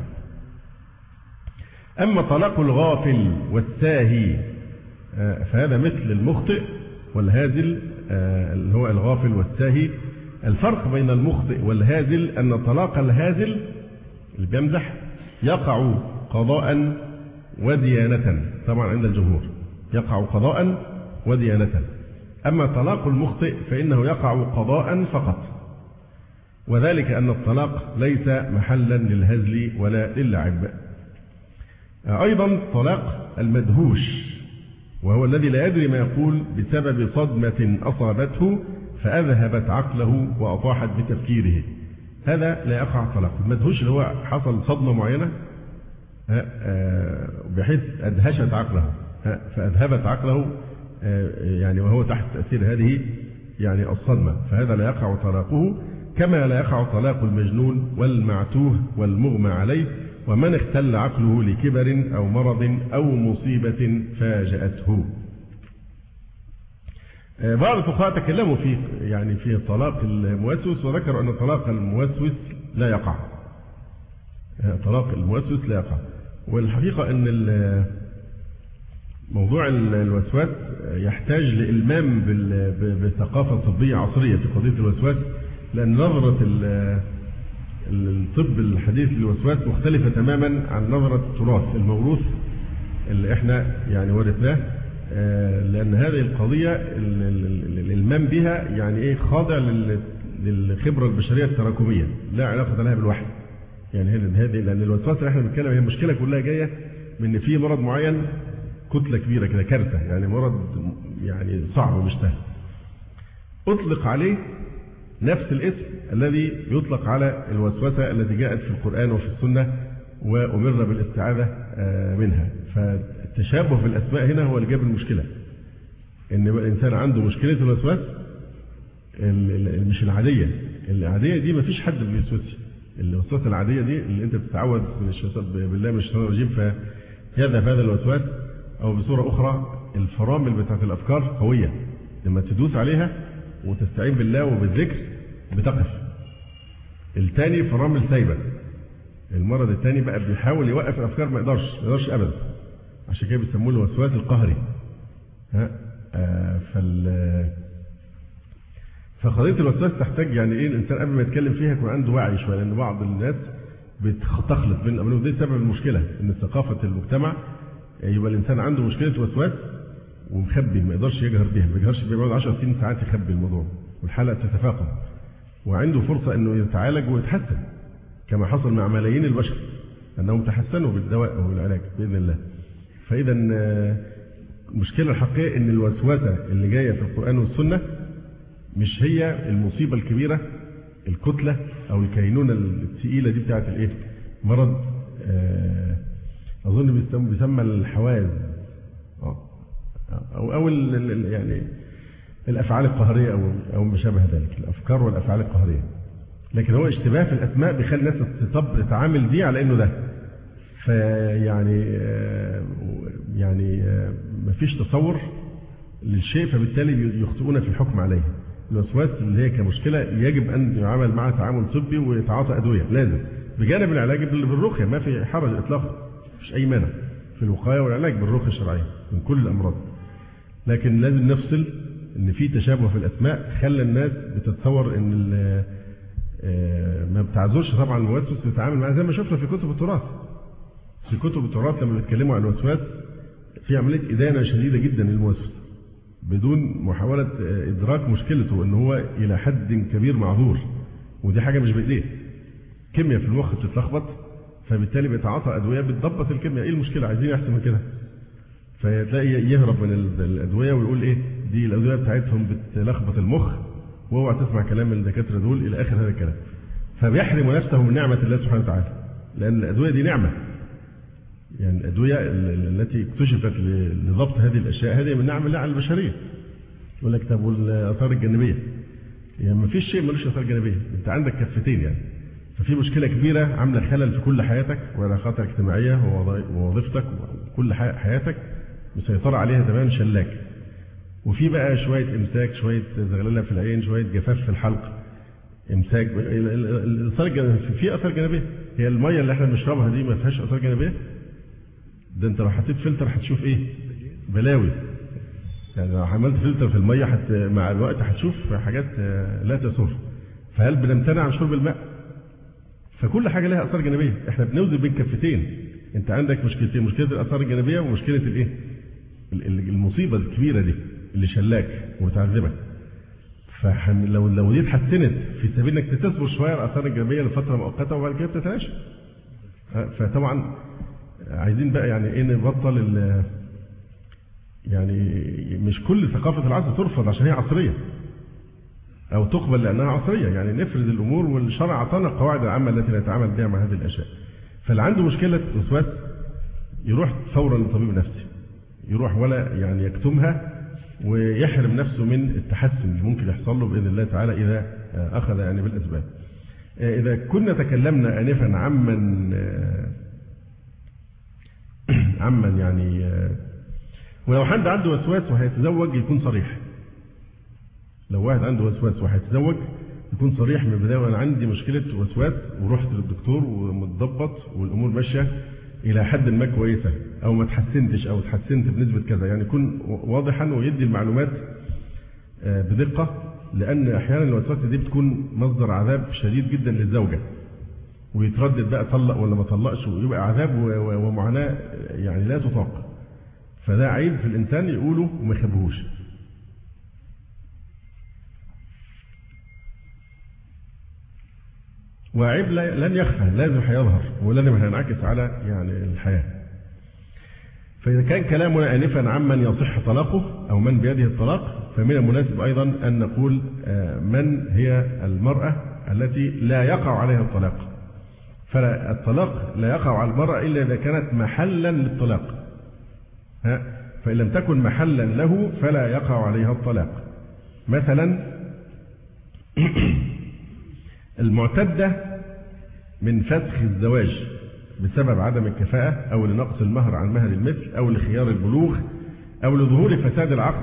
أما طلاق الغافل والساهي فهذا مثل المخطئ والهازل اللي هو الغافل والساهي. الفرق بين المخطئ والهازل أن طلاق الهازل اللي بيمزح يقع قضاء وديانة، طبعا عند الجمهور يقع قضاء وديانة. أما طلاق المخطئ فإنه يقع قضاء فقط، وذلك أن الطلاق ليس محلا للهزل ولا للعب. أيضا طلاق المدهوش، وهو الذي لا يدري ما يقول بسبب صدمة أصابته فأذهبت عقله وأطاحت بتفكيره، هذا لا يقع طلاق. المدهوش اللي هو حصل صدمة معينة بحيث أدهشت عقله فأذهبت عقله يعني وهو تحت تأثير هذه يعني الصدمة، فهذا لا يقع طلاقه، كما لا يقع طلاق المجنون والمعتوه والمغمى عليه ومن اختل عقله لكبر أو مرض أو مصيبة فاجأته. بعض الفقهاء تكلموا في طلاق الموسوس، وذكروا أن طلاق الموسوس لا يقع. طلاق الموسوس لا يقع. والحقيقة أن موضوع الوسواس يحتاج لإلمام بثقافة طبية عصرية في قضية الوسواس، لأن نظرة الطب الحديث للوسواس مختلفة تماما عن نظرة التراث الموروث اللي احنا يعني ورثناه، لأن هذه القضية الإلمام بها يعني خاضع للخبرة البشرية التراكمية، لا علاقة لها بالوحي. يعني هذه لأن الوسواس اللي احنا بنتكلم هي المشكلة كلها جاية من في مرض معين، كتلة كبيرة كده، كارثة، يعني مرض يعني صعب ومش سهل، أطلق عليه نفس الاسم الذي يطلق على الوسوسة التي جاءت في القرآن وفي السنة وأمرنا بالاستعاذة منها. فالتشابه في الأسماء هنا هو اللي جاب المشكلة، إن الإنسان عنده مشكلة الوسواس مش العادية دي ما فيش حد بيوسوس. الوسوسة العادية دي اللي أنت بتتعوذ بالله من الشيطان الرجيم فيذهب هذا الوسواس، أو بصورة أخرى الفرامل بتاعت الأفكار قوية، لما تدوس عليها وتستعين بالله وبالذكر بتقف. الثاني فرامل سايبة. المرض الثاني بقى بيحاول يوقف الأفكار، ما يقدرش أبدا. عشان كده بيسموه الوسواس القهري. فقضية الوسواس تحتاج يعني ايه الانسان قبل ما يتكلم فيها يكون عنده وعي شويه، لان بعض الناس بتخلط بين الامرين، ودي سبب المشكله، ان ثقافه المجتمع يبقى الانسان عنده مشكله وسواس ومخبي، ما يقدرش يجهر بيها، ما يجهرش بيها، بيقعد 10 سنين ساعات يخبي الموضوع، والحاله تتفاقم، وعنده فرصه انه يتعالج ويتحسن كما حصل مع ملايين البشر انهم تحسنوا بالدواء او بالعلاج باذن الله. فاذا المشكله الحقيقيه ان الوسوسه اللي جايه في القران والسنه مش هي المصيبة الكبيرة، الكتلة أو الكينونة الثقيلة دي بتاعت الإيه؟ مرض أظن بيسمى الحواز أو يعني الأفعال القهرية أو ما شابه ذلك، الأفكار والأفعال القهرية. لكن هو اشتباه في الأسماء بيخلي الناس تتعامل دي على إنه ده. يعني مفيش تصور للشيء، فبالتالي يخطئون في الحكم عليه. الوسواس اللي هي كمشكلة يجب أن يعامل معها تعامل طبي ويتعاطى أدوية لازم، بجانب العلاج بالرقية، ما في حرج إطلاقا، مفيش أي مانع في الوقاية والعلاج بالرقية الشرعية من كل الأمراض. لكن لازم نفصل إن في تشابه في الأسماء خلى الناس بتتصور إن ما بتعذرش طبعا الموسوس بيتعامل معاه زي ما شفنا في كتب التراث. في كتب التراث لما بيتكلموا عن الوسواس في عملية إدانة شديدة جدا للموسوس بدون محاولة إدراك مشكلته إن هو إلى حد كبير معذور، ودي حاجة مش بإيديه. كيمياء في المخ بتتلخبط، فبالتالي بيتعاطى أدوية بتضبط الكيمياء. إيه المشكلة؟ عايزين أحسن من كده. فتلاقي يهرب من الأدوية ويقول إيه دي الأدوية بتاعتهم بتلخبط المخ، واوعى تسمع كلام الدكاترة دول إلى آخر هذا الكلام. فبيحرم نفسه من نعمة الله سبحانه وتعالى، لأن الأدوية دي نعمة. يعني الأدوية التي اكتشفت لضبط هذه الأشياء هذه من نعم الله على البشرية. يقول لك طب والآثار الجانبية؟ يعني ما فيش شيء ملوش آثار جانبية، أنت عندك كفتين يعني. ففي مشكلة كبيرة عاملة خلل في كل حياتك وعلاقاتك الاجتماعية ووظيفتك وكل حياتك مسيطرة عليها تمام شلاك. وفي بقى شوية إمساك، شوية زغللة في العين، شوية جفاف في الحلق، إمساك. في آثار جانبية. هي المية اللي احنا بنشربها دي ما فيهاش آثار جانبية؟ ده انت لو حطيت فلتر هتشوف ايه؟ بلاوي. يعني لو عملت فلتر في الميه مع الوقت هتشوف حاجات لا تسر. فهل بنمتنع عن شرب الماء؟ فكل حاجه لها اثار جانبيه، احنا بنوزن بين كفتين. انت عندك مشكلتين، مشكله الاثار الجانبيه ومشكله الايه؟ المصيبه الكبيره دي اللي شلاك وتعذبك. فلو دي اتحسنت في سبيل انك تصبر شويه على الاثار الجانبيه لفتره مؤقته وبعد كده بتتلاشى. فطبعا عايزين بقى يعني ايه نبطل يعني مش كل ثقافة العصر ترفض عشان هي عصرية او تقبل لانها عصرية. يعني نفرض الامور، والشرع اعطانا القواعد العامة التي نتعامل بها مع هذه الاشياء. فاللي عنده مشكلة وسواس يروح فورا لطبيب نفسي، يروح ولا يعني يكتمها ويحرم نفسه من التحسن اللي ممكن يحصل له باذن الله تعالى اذا اخذ يعني بالاسباب. اذا كنا تكلمنا انفا عمن يعني ولو حد عنده وسواس وهيتزوج يكون صريح. لو واحد عنده وسواس وهيتزوج يكون صريح من البدايه، وانا عندي مشكله وسواس ورحت للدكتور ومتضبط والامور ماشيه الى حد ما كويسه، او ما تحسنتش او تحسنت بنسبه كذا. يعني يكون واضحا ويدي المعلومات بدقه، لان احيانا الوسواس دي بتكون مصدر عذاب شديد جدا للزوجه، ويتردد بقى طلق ولا ما طلقش، ويبقى عذاب ومعاناة يعني لا تطاق. فده عيب في الإنسان يقوله وما يخبهوش. وعيب لن يخفى، لازم هيظهر ولازم هينعكس على يعني الحياة. فإذا كان كلامنا آنفا عمن يصح طلاقه أو من بيده الطلاق، فمن المناسب أيضا أن نقول من هي المرأة التي لا يقع عليها الطلاق. فالطلاق لا يقع على المرأة إلا إذا كانت محلا للطلاق، فإن لم تكن محلا له فلا يقع عليها الطلاق. مثلا المعتدة من فسخ الزواج بسبب عدم الكفاءة أو لنقص المهر عن مهر المثل أو لخيار البلوغ أو لظهور فساد العقد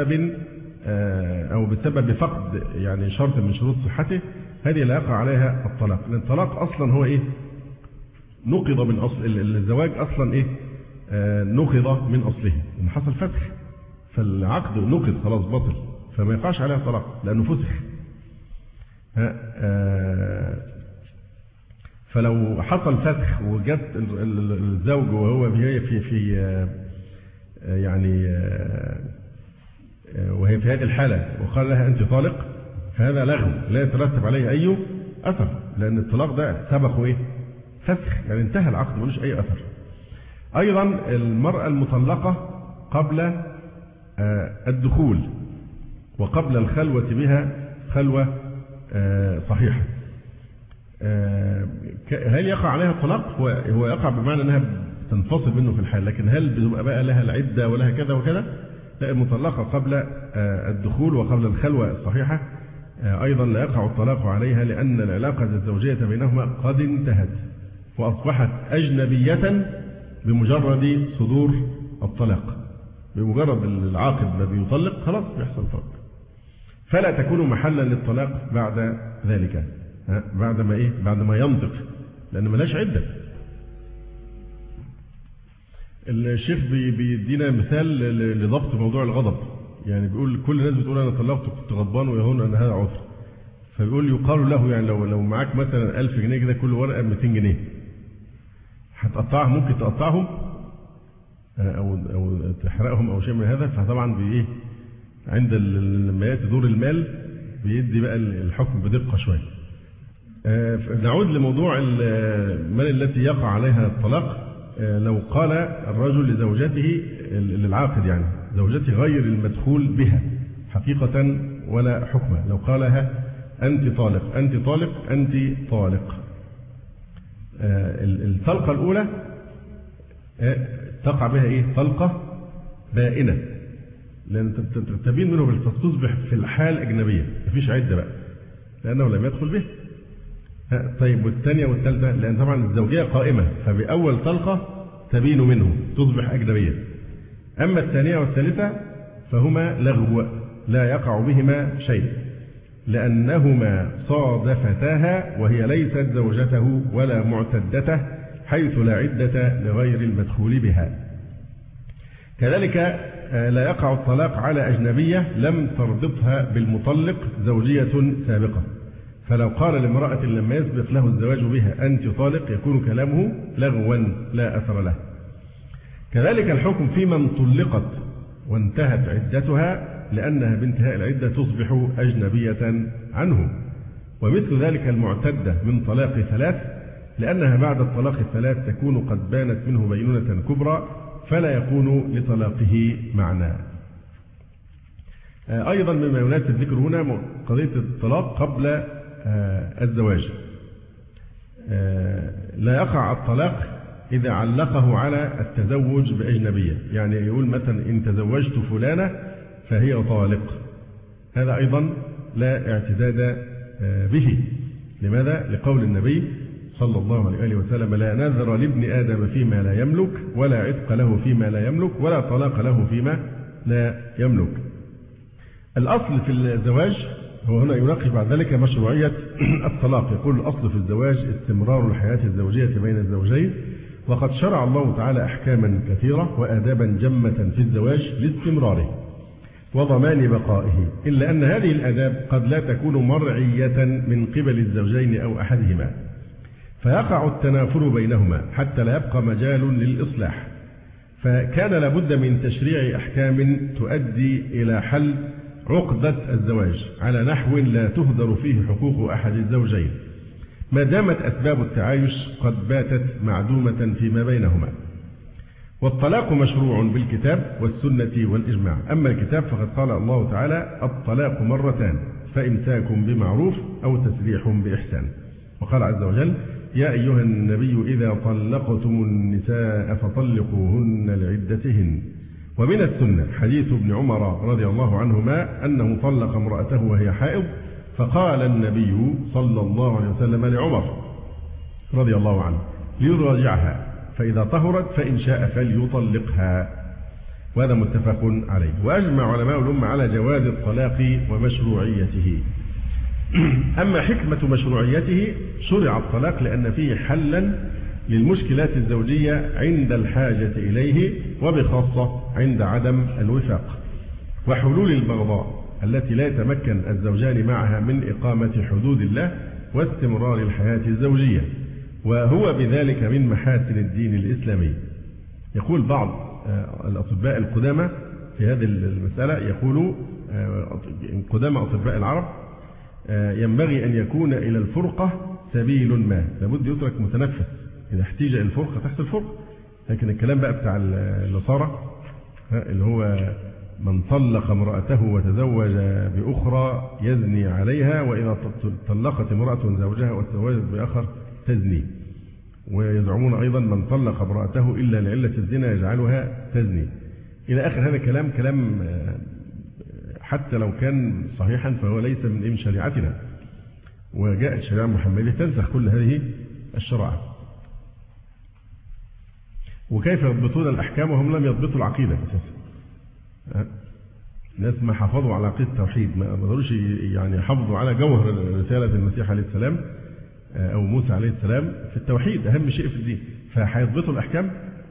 بسبب فقد يعني شرط من شروط صحته، هذه لا يقع عليها الطلاق. لأن الطلاق أصلا هو إيه؟ نقض من أصل الزواج أصلا إيه؟ نقض من أصله، إن حصل فسخ فالعقد نقض خلاص بطل، فما يقعش عليها طلاق لأنه فسخ. فلو حصل فسخ وجت الزوج وهو في يعني وهي في هذه الحالة وقال لها أنت طالق، فهذا لغو لا يترتب عليه أي أثر، لأن الطلاق ده سبقه إيه؟ فسخ، يعني انتهى العقد ملوش أي أثر. أيضا المرأة المطلقة قبل الدخول وقبل الخلوة بها خلوة صحيحة، هل يقع عليها الطلاق؟ هو يقع بمعنى أنها تنفصل منه في الحال، لكن هل بتبقى بقى لها العدة ولها كذا وكذا؟ لا، المطلقة قبل الدخول وقبل الخلوة الصحيحة أيضا لا يقع الطلاق عليها، لأن العلاقة الزوجية بينهما قد انتهت وأصبحت أجنبية بمجرد صدور الطلاق. بمجرد العاقد الذي يطلق خلاص بيحصل طلاق، فلا تكون محلا للطلاق بعد ذلك، بعد ما ينطق، لأن ملاش عدة. الشيخ بيدينا مثال لضبط موضوع الغضب، يعني بيقول كل الناس بتقول أنا طلقت كنت غضبان ويهون أن هذا عذر، فبيقول يقال له يعني لو معاك مثلا 1000 جنيه كده كل ورقة 200 جنيه هتقطعهم، ممكن تقطعهم أو تحرقهم أو شيء من هذا، فطبعا بإيه عند لما يأتي دور المال بيدي بقى الحكم بدقة شوية. نعود لموضوع المال التي يقع عليها الطلاق. لو قال الرجل لزوجته للعاقد يعني زوجتي غير المدخول بها حقيقة ولا حكمة، لو قالها أنت طالق أنت طالق أنت طالق، الطلقة الأولى تقع بها إيه؟ طلقة بائنة، لأن تبين منه تصبح في الحال أجنبية، مفيش عدة بقى لأنه لم يدخل به. طيب والثانية والثالثة؟ لأن طبعا الزوجية قائمة، فبأول طلقة تبين منه تصبح أجنبية. أما الثانية والثالثة فهما لغو لا يقع بهما شيء، لأنهما صادفتاها وهي ليست زوجته ولا معتدته، حيث لا عدة لغير المدخول بها. كذلك لا يقع الطلاق على أجنبية لم تربطها بالمطلق زوجية سابقة، فلو قال لامرأة لما يسبق له الزواج بها أنت طالق يكون كلامه لغوا لا أثر له. كذلك الحكم في من طلقت وانتهت عدتها، لأنها بانتهاء العدة تصبح أجنبية عنه، ومثل ذلك المعتدة من طلاق 3، لأنها بعد الطلاق 3 تكون قد بانت منه بينونة كبرى فلا يكون لطلاقه معنى. أيضا مما يناسب ذكر هنا قضية الطلاق قبل الزواج. لا يقع الطلاق إذا علقه على التزوج بأجنبية، يعني يقول مثلا إن تزوجت فلانة فهي طالق، هذا أيضا لا اعتداد به. لماذا؟ لقول النبي صلى الله عليه وسلم لا نذر لابن آدم فيما لا يملك ولا عتق له فيما لا يملك ولا طلاق له فيما لا يملك. الأصل في الزواج هو هنا يناقش بعد ذلك مشروعية الطلاق. يقول الأصل في الزواج استمرار الحياة الزوجية بين الزوجين، وقد شرع الله تعالى أحكاما كثيرة وآدابا جمة في الزواج لاستمراره وضمان بقائه، إلا أن هذه الآداب قد لا تكون مرعية من قبل الزوجين أو أحدهما، فيقع التنافر بينهما حتى لا يبقى مجال للإصلاح، فكان لابد من تشريع أحكام تؤدي إلى حل عقدة الزواج على نحو لا تهدر فيه حقوق أحد الزوجين، ما دامت أسباب التعايش قد باتت معدومة فيما بينهما. والطلاق مشروع بالكتاب والسنة والإجماع. أما الكتاب فقد قال الله تعالى: الطلاق مرتان فإمساك بمعروف أو تسريح بإحسان. وقال عز وجل: يا أيها النبي إذا طلقتم النساء فطلقوهن لعدتهن. ومن السنة حديث ابن عمر رضي الله عنهما أنه طلق امرأته وهي حائض، فقال النبي صلى الله عليه وسلم لعمر رضي الله عنه ليراجعها، فإذا طهرت فإن شاء فليطلقها. وهذا متفق عليه. وأجمع علماء الأمة على جواز الطلاق ومشروعيته. أما حكمة مشروعيته: شرع الطلاق لأن فيه حلا للمشكلات الزوجية عند الحاجة إليه، وبخاصة عند عدم الوفاق وحلول البغضاء التي لا يتمكن الزوجان معها من إقامة حدود الله واستمرار الحياة الزوجية، وهو بذلك من محاسن الدين الإسلامي. يقول بعض الأطباء القدامى في هذه المسألة، يقول قدامى أطباء العرب: ينبغي أن يكون إلى الفرقة سبيل ما، لابد يترك متنفس، إذا احتيج إلى الفرقة تحصل فرقة. لكن الكلام بقى بتاع النصارى اللي هو من طلق امرأته وتزوج بأخرى يزني عليها، وإذا طلقت امرأة زوجها وتزوجت بآخر تزني. ويزعمون أيضا من طلق امرأته إلا لعلة الزنا يجعلها تزني، إلى آخر هذا كلام حتى لو كان صحيحا فهو ليس من شريعتنا. وجاءت الشريعة المحمدية تنسخ كل هذه الشرائع. وكيف يضبطون الأحكام وهم لم يضبطوا العقيدة أساسا؟ الناس ما حافظوا على عقيدة التوحيد، ما قدروش يعني يحافظوا على جوهر رسالة المسيح عليه السلام أو موسى عليه السلام في التوحيد، أهم شيء في الدين، فهيضبطوا الأحكام.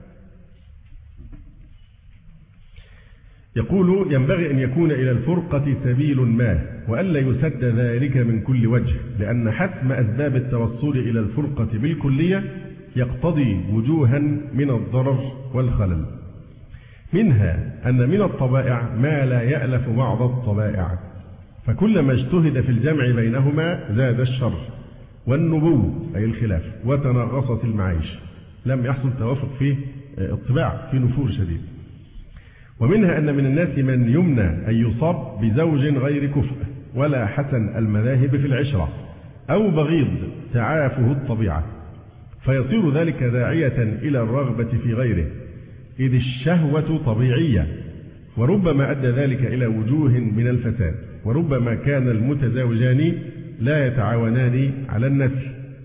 يقول: ينبغي أن يكون إلى الفرقة سبيل ما، وألا يسد ذلك من كل وجه، لأن حسم أسباب التوصل إلى الفرقة بالكلية يقتضي وجوها من الضرر والخلل. منها أن من الطبائع ما لا يألف بعض الطبائع، فكلما اجتهد في الجمع بينهما زاد الشر والنبو أي الخلاف، وتناقصت المعايش، لم يحصل توافق في الطباع، في نفور شديد. ومنها أن من الناس من يمنى أن يصاب بزوج غير كفء ولا حسن المذاهب في العشرة، أو بغيض تعافه الطبيعة، فيصير ذلك داعية إلى الرغبة في غيره، إذ الشهوة طبيعية، وربما أدى ذلك إلى وجوه من الفساد، وربما كان المتزوجان لا يتعاونان على النسل،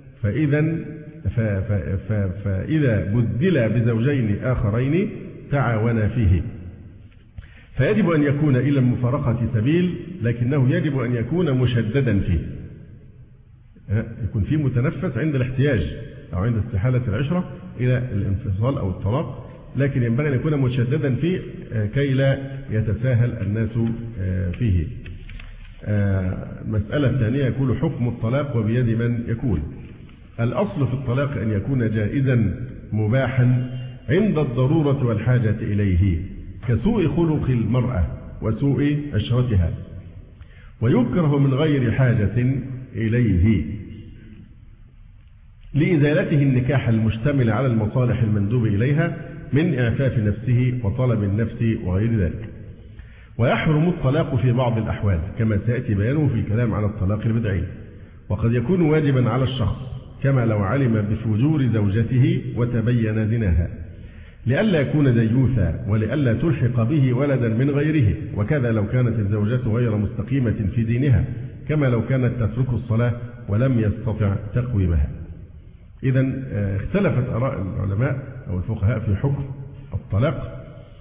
فإذا بدلا بزوجين آخرين تعاونا فيه. فيجب أن يكون إلى المفارقة سبيل، لكنه يجب أن يكون مشددا فيه، يكون فيه متنفس عند الاحتياج أو عند استحالة العشرة إلى الانفصال أو الطلاق، لكن ينبغي أن يكون مشددا فيه كي لا يتساهل الناس فيه. المسألة الثانية يقول: حكم الطلاق وبيد من يكون. الأصل في الطلاق أن يكون جائزا مباحا عند الضرورة والحاجة إليه، كسوء خلق المرأة وسوء عشرتها، ويكره من غير حاجة إليه لإزالته النكاح المشتمل على المصالح المندوب إليها من إعفاف نفسه وطلب النفس وغير ذلك. ويحرم الطلاق في بعض الأحوال كما سيأتي بيانه في الكلام على الطلاق البدعي، وقد يكون واجبا على الشخص كما لو علم بفجور زوجته وتبين زناها، لئلا يكون ديوثا ولئلا تلحق به ولدا من غيره، وكذا لو كانت الزوجة غير مستقيمة في دينها، كما لو كانت تترك الصلاة ولم يستطع تقويمها. إذن اختلفت آراء العلماء أو الفقهاء في حكم الطلاق،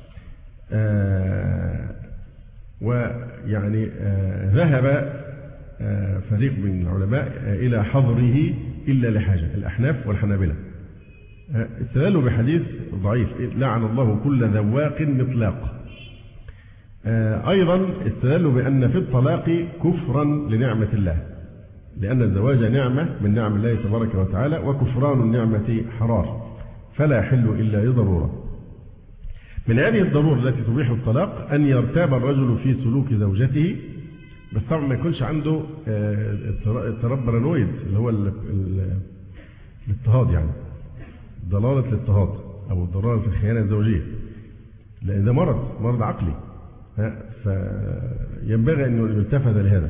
ويعني ذهب فريق من العلماء إلى حظره إلا لحاجة، الأحناف والحنابلة، استدلوا بحديث ضعيف: لعن الله كل ذواق مطلاق. أيضا استدلوا بأن في الطلاق كفرا لنعمة الله، لأن الزواج نعمة من نعم الله تبارك وتعالى، وكفران النعمة حرار، فلا يحل إلا لضرورة. من هذه الضرورة التي تبيح الطلاق أن يرتاب الرجل في سلوك زوجته، بس طبعا ما يكونش عنده اضطراب بارانويد اللي هو الاضطهاد، يعني ضلالة الاضطهاد، أو الضرار في الخيانة الزوجية، لأن ده مرض عقلي، فينبغي أن يلتفت لهذا.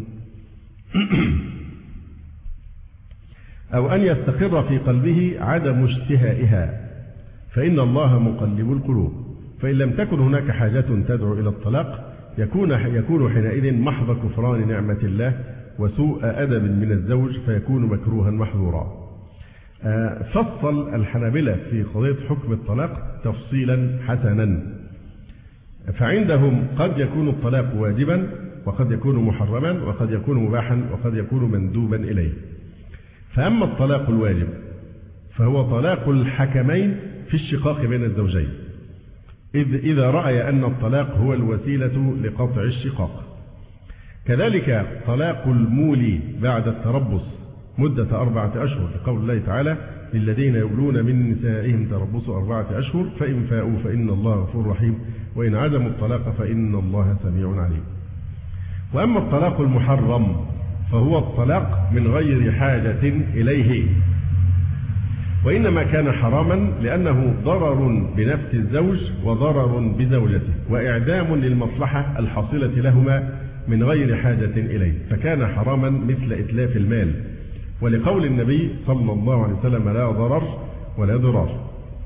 أو أن يستقر في قلبه عدم اشتهائها، فإن الله مقلب القلوب، فإن لم تكن هناك حاجة تدعو إلى الطلاق يكون حينئذ محض كفران نعمة الله وسوء أدب من الزوج، فيكون مكروها محظورا. فصل الحنابلة في قضية حكم الطلاق تفصيلا حسنا، فعندهم قد يكون الطلاق واجبا، وقد يكون محرما، وقد يكون مباحا، وقد يكون مندوبا إليه. فأما الطلاق الواجب فهو طلاق الحكمين في الشقاق بين الزوجين، إذا رأي أن الطلاق هو الوسيلة لقطع الشقاق. كذلك طلاق المولي بعد التربص مدة 4 أشهر، لقول الله تعالى: للذين يولون من نسائهم تربص 4 أشهر فإن فاءوا فإن الله غفور رحيم وإن عزموا الطلاق فإن الله سميع عليم. وأما الطلاق المحرم فهو الطلاق من غير حاجة إليه، وإنما كان حراما لأنه ضرر بنفس الزوج وضرر بزوجته، وإعدام للمصلحة الحاصلة لهما من غير حاجة إليه، فكان حراما مثل إتلاف المال، ولقول النبي صلى الله عليه وسلم: لا ضرر ولا ضرار.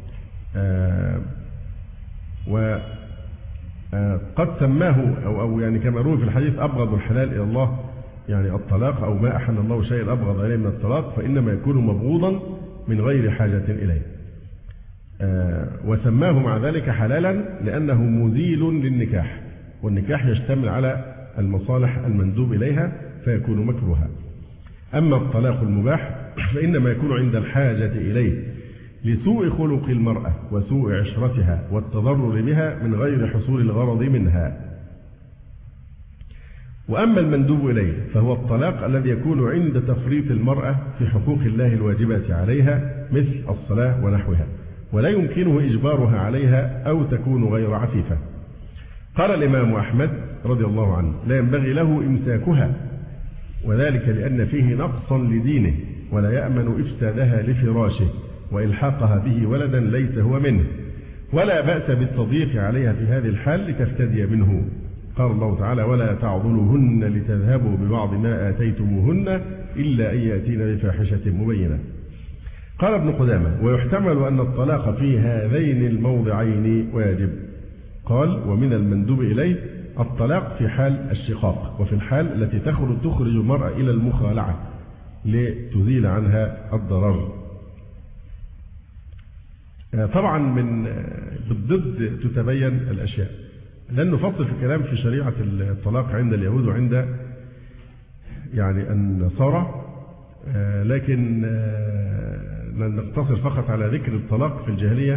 وقد سماه أو يعني كما روي في الحديث: أبغض الحلال إلى الله يعني الطلاق، أو ما أحل الله شيئا أبغض إليه من الطلاق، فإنما يكون مبغوضا من غير حاجة إليه. وسماه مع ذلك حلالا لأنه مزيل للنكاح، والنكاح يشتمل على المصالح المندوب إليها فيكون مكروها. أما الطلاق المباح فإنما يكون عند الحاجة إليه لسوء خلق المرأة وسوء عشرتها والتضرر بها من غير حصول الغرض منها. وأما المندوب إليه فهو الطلاق الذي يكون عند تفريط المرأة في حقوق الله الواجبة عليها مثل الصلاة ونحوها، ولا يمكنه إجبارها عليها أو تكون غير عفيفة. قال الإمام أحمد رضي الله عنه: لا ينبغي له إمساكها، وذلك لأن فيه نقصا لدينه، ولا يأمن إفسادها لفراشه وإلحاقها به ولدا ليس هو منه، ولا بأس بالتضييق عليها في هذه الحال لتفتدي منه. قال الله تعالى: ولا تعضلوهن لتذهبوا ببعض ما آتيتموهن إلا أن يأتين بفاحشة مبينة. قال ابن قدامة: ويحتمل أن الطلاق في هذين الموضعين واجب. قال: ومن المندوب إليه الطلاق في حال الشقاق، وفي الحال التي تخرج المرأة إلى المخالعة لتزيل عنها الضرر. طبعا من بالضد تتبين الأشياء، لن نفصل في الكلام في شريعة الطلاق عند اليهود وعند يعني النصارى، لكن نقتصر فقط على ذكر الطلاق في الجاهلية،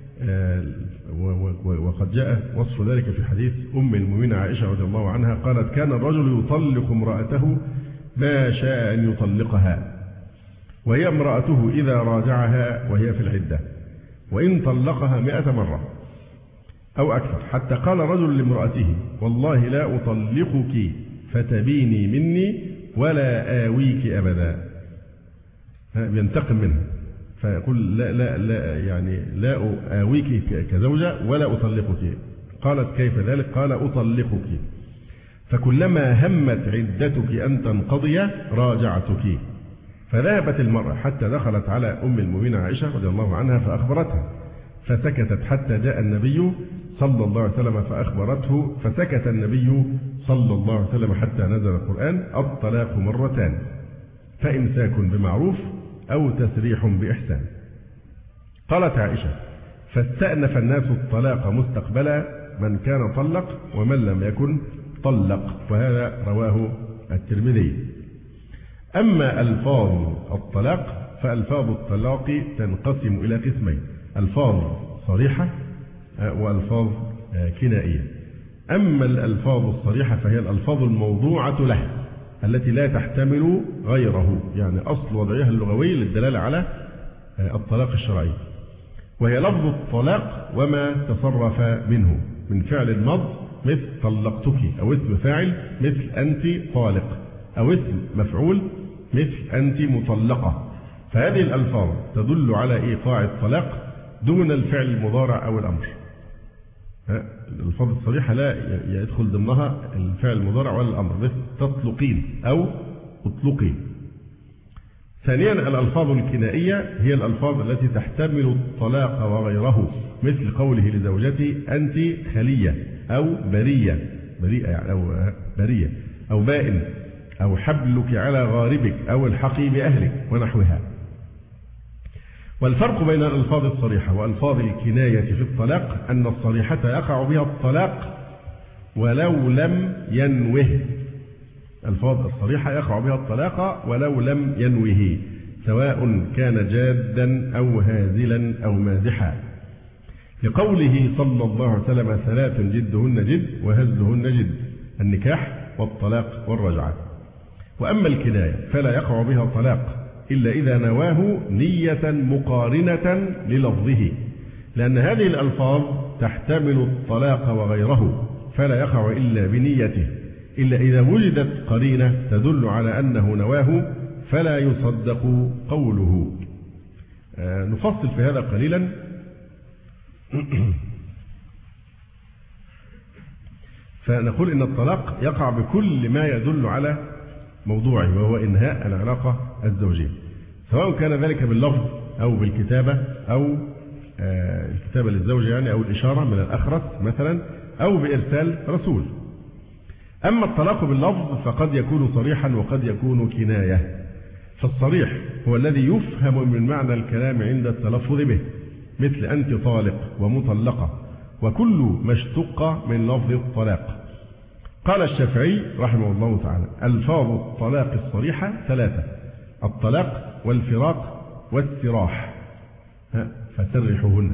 وقد جاء وصف ذلك في حديث أم المؤمنين عائشة رضي الله عنها قالت: كان الرجل يطلق امرأته ما شاء أن يطلقها، وهي امرأته إذا راجعها وهي في العدة، وإن طلقها 100 مرة أو أكثر، حتى قال رجل لامرأته: والله لا أطلقك فتبيني مني ولا آويك أبدا. ينتقم منها فيقول: لا يعني لا آويك كزوجة ولا أطلقك. قالت: كيف ذلك؟ قال: أطلقك، فكلما همت عدتك أن تنقضي راجعتك. فذهبت المرأة حتى دخلت على أم المؤمنين عائشة رضي الله عنها فأخبرتها، فسكتت حتى جاء النبي صلى الله عليه وسلم فأخبرته، فسكت النبي صلى الله عليه وسلم حتى نزل القرآن: الطلاق 2 مرات، فإمساك بمعروف أو تسريح بإحسان. قالت عائشة: فاستأنف الناس الطلاق مستقبلا، من كان طلق ومن لم يكن طلق، وهذا رواه الترمذي. أما ألفاظ الطلاق فألفاظ الطلاق تنقسم إلى قسمين: ألفاظ صريحة وألفاظ كنائية. أما الألفاظ الصريحة فهي الألفاظ الموضوعة له التي لا تحتمل غيره، يعني أصل وضعها اللغوي للدلالة على الطلاق الشرعي، وهي لفظ الطلاق وما تصرف منه من فعل مض مثل طلقتك، أو اسم فاعل مثل أنت طالق، أو اسم مفعول مثل أنت مطلقة. فهذه الألفاظ تدل على إيقاع الطلاق دون الفعل المضارع أو الأمر. الألفاظ الصريحة لا يدخل ضمنها الفعل المضارع ولا الأمر، مثل تطلقين أو اطلقي. ثانيا الألفاظ الكنائية هي الألفاظ التي تحتمل الطلاق وغيره، مثل قوله لزوجتي أنت خلية أو برية، بريئة يعني أو برية، أو بائن، أو حبلك على غاربك، أو الحقي بأهلك ونحوها. والفرق بين الألفاظ الصريحة وألفاظ الكناية في الطلاق أن الصريحة يقع بها الطلاق ولو لم ينوه. الألفاظ الصريحة يقع بها الطلاق ولو لم ينوه، سواء كان جادا أو هازلا أو مازحا، لقوله صلى الله عليه وسلم: 3 جدهن جد وهزهن جد، النكاح والطلاق والرجعة. وأما الكناية فلا يقع بها طلاق إلا إذا نواه نية مقارنة للفظه، لأن هذه الألفاظ تحتمل الطلاق وغيره، فلا يقع إلا بنيته، إلا إذا وجدت قرينة تدل على أنه نواه فلا يصدق قوله. نفصل في هذا قليلا. فنقول إن الطلاق يقع بكل ما يدل على موضوعه، وهو إنهاء العلاقة الزوجية، سواء كان ذلك باللفظ أو بالكتابة، أو الكتابة للزوج يعني، أو الإشارة من الأخرس مثلا، أو بإرسال رسول. أما الطلاق باللفظ فقد يكون صريحا وقد يكون كناية. فالصريح هو الذي يفهم من معنى الكلام عند التلفظ به، مثل أنت طالق ومطلقة وكل ما اشتق من لفظ الطلاق. قال الشافعي رحمه الله تعالى: ألفاظ الطلاق الصريحة 3: الطلاق والفراق والسراح، فسرحوهن.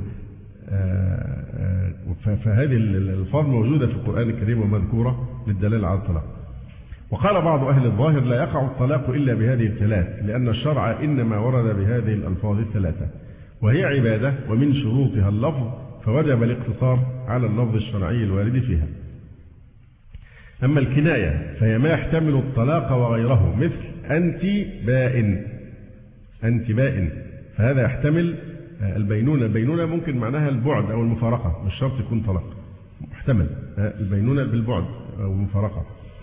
فهذه الألفاظ موجودة في القرآن الكريم ومذكورة للدلالة على الطلاق. وقال بعض أهل الظاهر: لا يقع الطلاق إلا بهذه ال3، لأن الشرع إنما ورد بهذه الألفاظ ال3، وهي عبادة ومن شروطها اللفظ، فوجب الاقتصار على اللفظ الشرعي الوارد فيها. أما الكناية فهي ما يحتمل الطلاق وغيره، مثل أنت بائن، أنت بائن، فهذا يحتمل البينونة. البينونة ممكن معناها البعد أو المفارقة، مش شرط يكون طلاق، محتمل البينونة بالبعد أو المفارقة.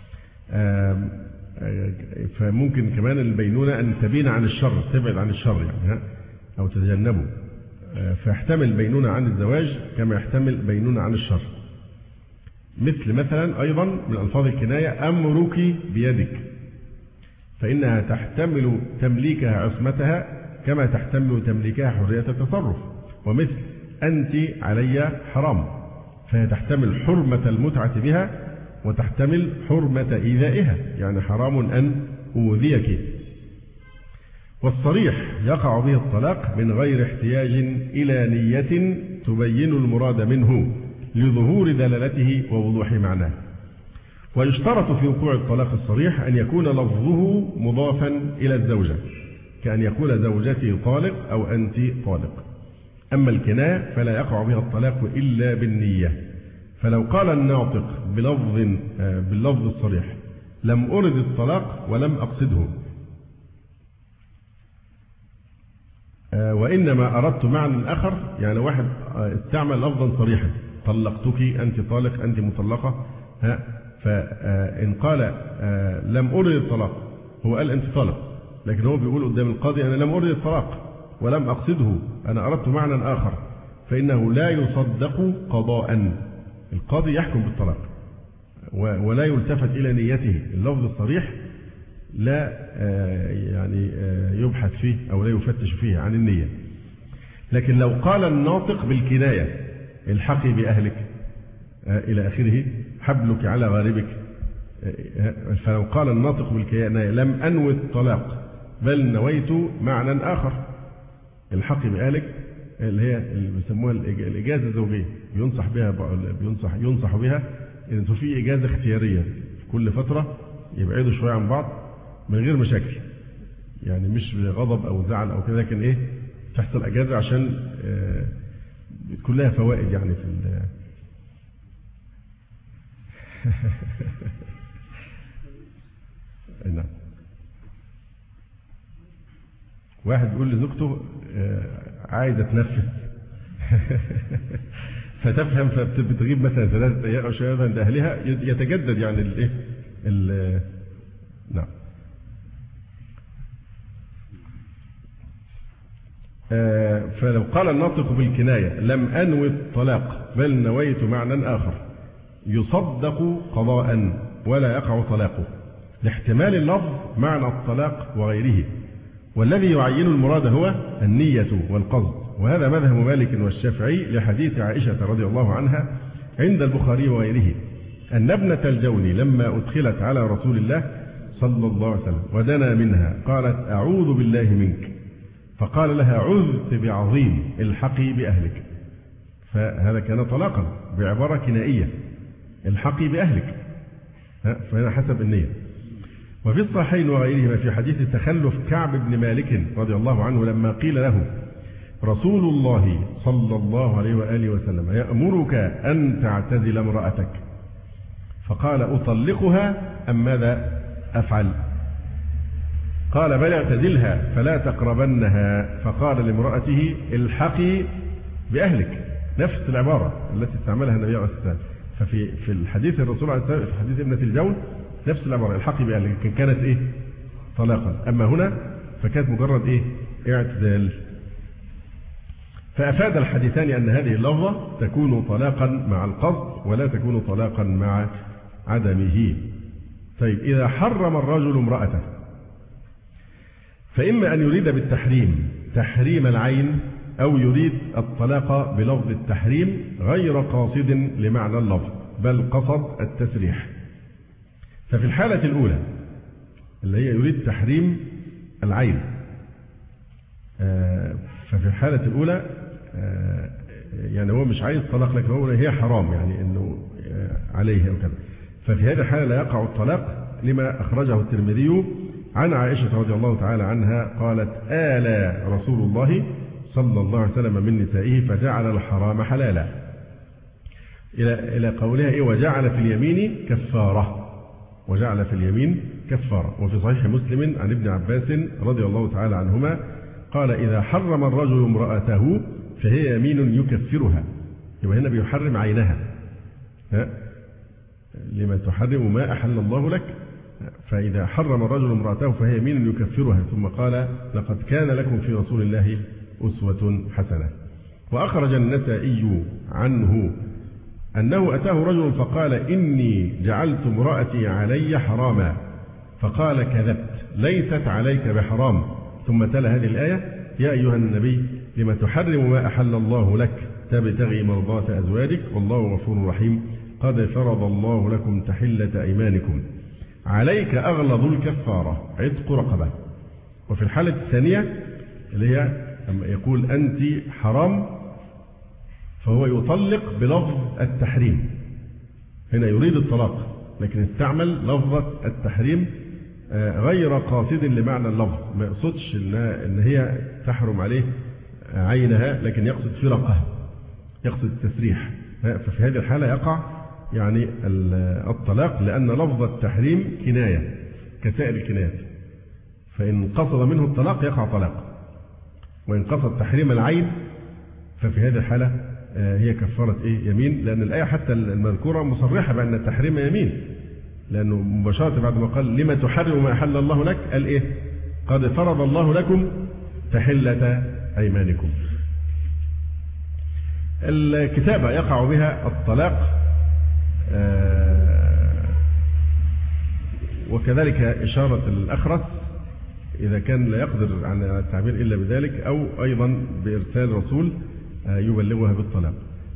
فممكن كمان البينونة أن تبين عن الشر، تبعد عن الشر يعني، أو تتجنبه، فيحتمل بينونة عن الزواج كما يحتمل بينونة عن الشر. مثلا أيضا من ألفاظ الكناية: أمرك بيدك، فإنها تحتمل تمليكها عصمتها كما تحتمل تمليكها حرية التصرف. ومثل أنت علي حرام، فهي تحتمل حرمة المتعة بها وتحتمل حرمة إيذائها، يعني حرام أن أوذيك. والصريح يقع به الطلاق من غير احتياج إلى نية تبين المراد منه لظهور دلالته ووضوح معناه. ويشترط في وقوع الطلاق الصريح أن يكون لفظه مضافا إلى الزوجة، كأن يقول زوجتي طالق أو أنت طالق. أما الكناية فلا يقع بها الطلاق إلا بالنية، فلو قال الناطق باللفظ الصريح: لم أرد الطلاق ولم أقصده، وإنما أردت معنى آخر، يعني واحد استعمل لفظا صريحا: طلقتك، أنت طالق، أنت مطلقة، فإن قال لم أرد الطلاق، هو قال أنت طالق، لكن هو بيقول قدام القاضي: أنا لم أرد الطلاق ولم أقصده، أنا أردت معنى آخر، فإنه لا يصدق قضاء. القاضي يحكم بالطلاق ولا يلتفت إلى نيته. اللفظ الصريح لا يعني يبحث فيه أو لا يفتش فيه عن النية. لكن لو قال الناطق بالكناية: الحقي بأهلك إلى آخره، حبلك على غاربك، فلو قال الناطق بالكناية: لم أنوي الطلاق بل نويت معنى آخر، الحقي بأهلك، اللي هي اللي بيسموها الإجازة الزوجية، ينصح بها إن في إجازة اختيارية كل فترة يبعدوا شوية عن بعض من غير مشاكل، يعني مش بغضب أو زعل أو كده، لكن تحصل إجازة عشان كلها فوائد يعني في نعم. واحد يقول لزوجته: عايزة تنفس فتفهم فبتغيب مثلا 3 أيام أو شيئا عند أهلها يتجدد يعني الإيه نعم. فلو قال الناطق بالكناية لم أنوي الطلاق بل نويت معنى آخر يصدق قضاء ولا يقع طلاقه لاحتمال اللفظ معنى الطلاق وغيره، والذي يعين المراد هو النية والقصد، وهذا مذهب مالك والشافعي لحديث عائشة رضي الله عنها عند البخاري وغيره أن ابنة الجون لما أدخلت على رسول الله صلى الله عليه وسلم ودنا منها قالت أعوذ بالله منك، فقال لها عذت بعظيم الحقي بأهلك، فهذا كان طلاقا بعبارة كنائية الحقي بأهلك، فهنا حسب النية. وفي الصحيحين وغيرهما في حديث تخلف كعب بن مالك رضي الله عنه لما قيل له رسول الله صلى الله عليه وآله وسلم يأمرك أن تعتزل امرأتك، فقال أطلقها أم ماذا أفعل؟ قال بل اعتزلها فلا تقربنها، فقال لامرأته الحقي بأهلك، نفس العبارة التي استعملها النبي عليه الصلاة والسلام. ففي الحديث الرسول عليه الصلاة والسلام في حديث ابنة الجون نفس العبارة الحقي بأهلك كانت إيه؟ طلاقا، أما هنا فكانت مجرد إيه؟ اعتزال. فأفاد الحديثان أن هذه اللفظة تكون طلاقا مع القصد ولا تكون طلاقا مع عدمه. طيب إذا حرم الرجل امرأته فإما أن يريد بالتحريم تحريم العين أو يريد الطلاق بلفظ التحريم غير قاصد لمعنى اللفظ بل قصد التسريح. ففي الحالة الأولى اللي هي يريد تحريم العين، ففي الحالة الأولى يعني هو مش عايز طلاق لكن هو هي حرام يعني إنه عليه أو كذا، ففي هذه الحالة لا يقع الطلاق لما أخرجه الترمذي عن عائشة رضي الله تعالى عنها قالت آل رسول الله صلى الله عليه وسلم من نسائه فجعل الحرام حلالا إلى قولها إيه وجعل في اليمين كفارة، وجعل في اليمين كفارة. وفي صحيح مسلم عن ابن عباس رضي الله تعالى عنهما قال إذا حرم الرجل امرأته فهي يمين يكفرها، يبقى هنا بيحرم عينها لما تحرم ما أحل الله لك، فإذا حرم الرجل امرأته فهي يمين يكفرها، ثم قال لقد كان لكم في رسول الله أسوة حسنة. وأخرج النسائي عنه أنه أتاه رجل فقال إني جعلت امرأتي علي حراما، فقال كذبت ليست عليك بحرام، ثم تلا هذه الآية يا أيها النبي لما تحرم ما أحل الله لك تبتغي مرضات أزواجك والله غفور رحيم قد فرض الله لكم تحلة أيمانكم عليك أغلظ الكفارة عتق رقبة. وفي الحالة الثانية اللي هي لما يقول أنت حرام فهو يطلق بلفظ التحريم، هنا يريد الطلاق لكن استعمل لفظة التحريم غير قاصد لمعنى اللفظ، ما يقصدش إن هي تحرم عليه عينها لكن يقصد فرقها، يقصد التسريح، ففي هذه الحالة يقع يعني الطلاق لأن لفظ التحريم كناية كسائر الكنايات، فإن قصد منه الطلاق يقع طلاق، وإن قصد تحريم العين ففي هذه الحالة هي كفارة إيه؟ يمين، لأن الآية حتى المذكورة مصرحة بأن التحريم يمين، لأنه مباشرة بعد ما قال لما تحرم ما أحل الله لك قال إيه؟ قد فرض الله لكم تحلة أيمانكم. الكتابة يقع بها الطلاق، وكذلك إشارة الأخرس إذا كان لا يقدر على التعبير إلا بذلك، أو أيضا بإرسال رسول يبلغها بالطلاق.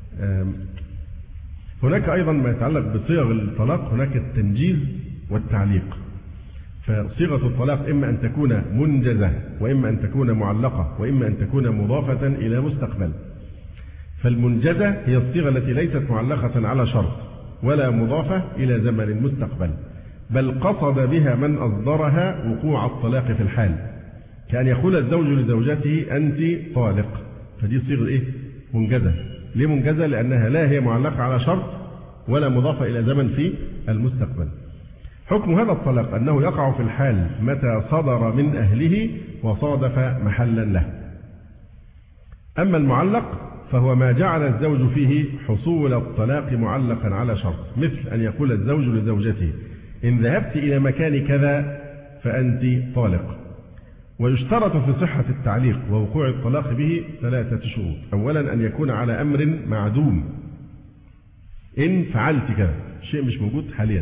هناك أيضا ما يتعلق بصيغ الطلاق، هناك التنجيز والتعليق. فصيغة الطلاق إما أن تكون منجزة وإما أن تكون معلقة وإما أن تكون مضافة إلى مستقبل. فالمنجزة هي الصيغة التي ليست معلقة على شرط ولا مضافة إلى زمن المستقبل، بل قصد بها من أصدرها وقوع الطلاق في الحال، كأن يقول الزوج لزوجته أنت طالق، فدي صيغة إيه؟ منجزة. ليه منجزة؟ لأنها لا هي معلقة على شرط ولا مضافة إلى زمن في المستقبل. حكم هذا الطلاق أنه يقع في الحال متى صدر من أهله وصادف محلا له. أما المعلق فهو ما جعل الزوج فيه حصول الطلاق معلقا على شرط، مثل أن يقول الزوج لزوجته إن ذهبت إلى مكان كذا فأنت طالق. ويشترط في صحة التعليق ووقوع الطلاق به 3 شروط. أولا أن يكون على أمر معدوم، إن فعلت كذا، شيء مش موجود حاليا،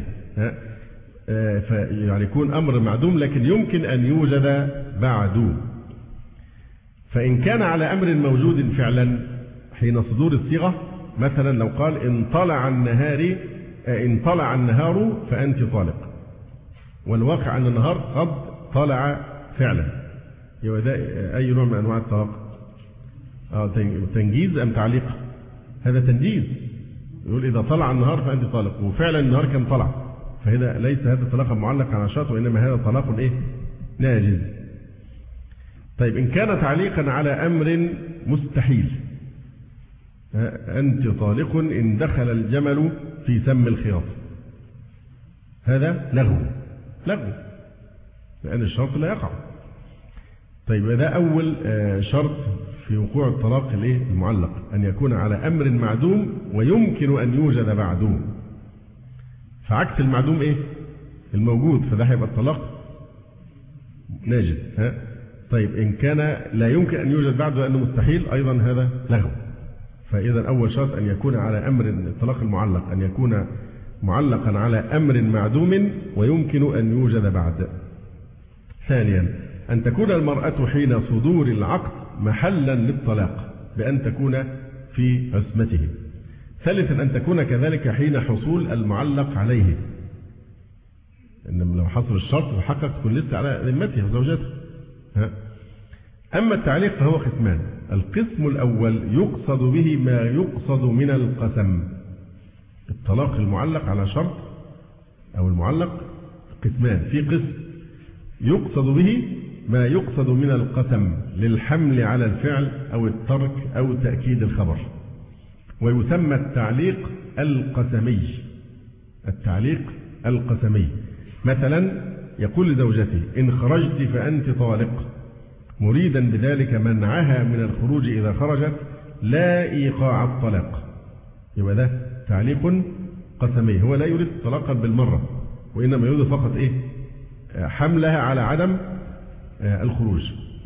يعني يكون أمر معدوم لكن يمكن أن يوجد بعده. فإن كان على أمر موجود فعلا حين صدور الصيغة، مثلا لو قال إن طلع النهار فأنت طالق، والواقع أن النهار قد طلع فعلا، يبقى ده أي نوع من أنواع الطلاق؟ تنجيز أم تعليق؟ هذا تنجيز، يقول إذا طلع النهار فأنت طالق، وفعلا النهار كان طلع، فهذا ليس هذا طلاقا معلقا على شرط، وإنما هذا طلاق ناجز. طيب إن كان تعليقا على أمر مستحيل، أنت طالق إن دخل الجمل في سم الخياط، هذا لغو لأن الشرط لا يقع. طيب ده أول شرط في وقوع الطلاق المعلق، أن يكون على أمر معدوم ويمكن أن يوجد بعده. فعكس المعدوم الموجود، فده هيبقى الطلاق ناجز. طيب إن كان لا يمكن أن يوجد بعده لأنه مستحيل، أيضا هذا لغو. فإذا أول شرط أن يكون على أمر الطلاق المعلق أن يكون معلقا على أمر معدوم ويمكن أن يوجد بعد. ثانيا أن تكون المرأة حين صدور العقد محلا للطلاق بأن تكون في عصمته. ثالثا أن تكون كذلك حين حصول المعلق عليه، إن لو حصل الشرط وحقق تكون لسه على ذمته وزوجته. أما التعليق فهو قسمان. القسم الأول يقصد به ما يقصد من القسم. الطلاق المعلق على شرط أو المعلق قسمان، في قسم يقصد به ما يقصد من القسم للحمل على الفعل أو الترك أو تأكيد الخبر، ويسمى التعليق القسمي. مثلا يقول لزوجته إن خرجت فأنت طالق، مريدا بذلك منعها من الخروج إذا خرجت لا إيقاع الطلاق. يبقى ده تعليق قسمي، هو لا يريد طلاقا بالمرة، وإنما يريد فقط حملها على عدم الخروج.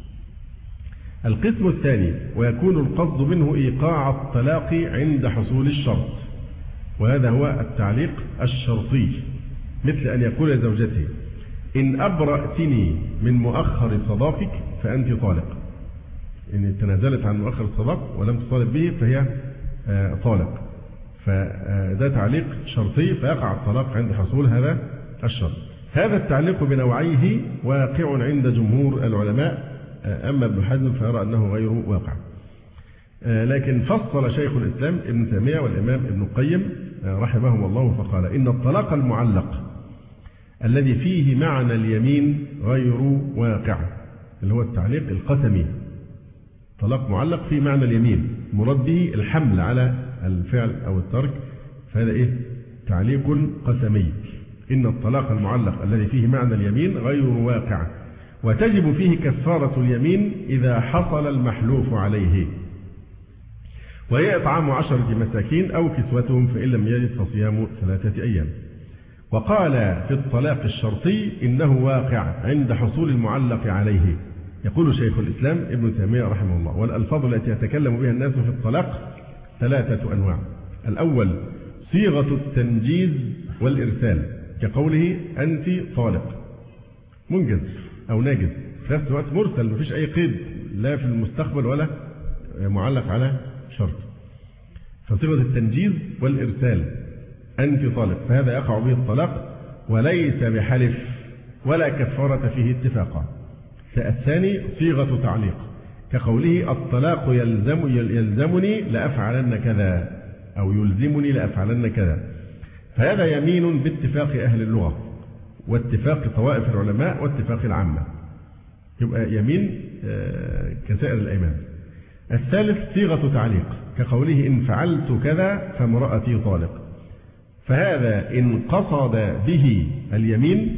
القسم الثاني ويكون القصد منه إيقاع الطلاق عند حصول الشرط، وهذا هو التعليق الشرطي، مثل أن يقول لزوجته إن أبرأتني من مؤخر صداقك فأنت طالق. إن تنازلت عن مؤخر الصداق ولم تطالب به فهي طالق، فده تعليق شرطي فيقع الطلاق عند حصول هذا الشرط. هذا التعليق بنوعيه واقع عند جمهور العلماء، أما ابن حزم فيرى أنه غير واقع. لكن فصل شيخ الإسلام ابن تيمية والإمام ابن القيم رحمهم الله فقال إن الطلاق المعلق الذي فيه معنى اليمين غير واقع، اللي هو التعليق القسمي. طلاق معلق فيه معنى اليمين مراد به الحمل على الفعل أو الترك، فهذا تعليق قسمي. إن الطلاق المعلق الذي فيه معنى اليمين غير واقع، وتجب فيه كفارة اليمين إذا حصل المحلوف عليه، وهي إطعام 10 مساكين أو كسوتهم، فإن لم يجد فصيام 3 أيام. وقال في الطلاق الشرطي إنه واقع عند حصول المعلق عليه. يقول شيخ الإسلام ابن تيمية رحمه الله والألفاظ التي يتكلم بها الناس في الطلاق 3 أنواع. الأول صيغة التنجيز والإرسال، كقوله أنت طالق، منجز أو ناجز، في نفس الوقت مرسل، مفيش أي قيد لا في المستقبل ولا معلق على شرط. فصيغة التنجيز والإرسال أنت طالق، فهذا يقع به الطلاق وليس بحلف ولا كفارة فيه اتفاقا. الثاني صيغة تعليق، كقوله الطلاق يلزمني لأفعلن كذا، أو يلزمني لأفعلن كذا، فهذا يمين باتفاق أهل اللغة واتفاق طوائف العلماء واتفاق العامة، يبقى يمين كسائر الأيمان. الثالث صيغة تعليق، كقوله إن فعلت كذا فامرأتي طالق، فهذا إن قصد به اليمين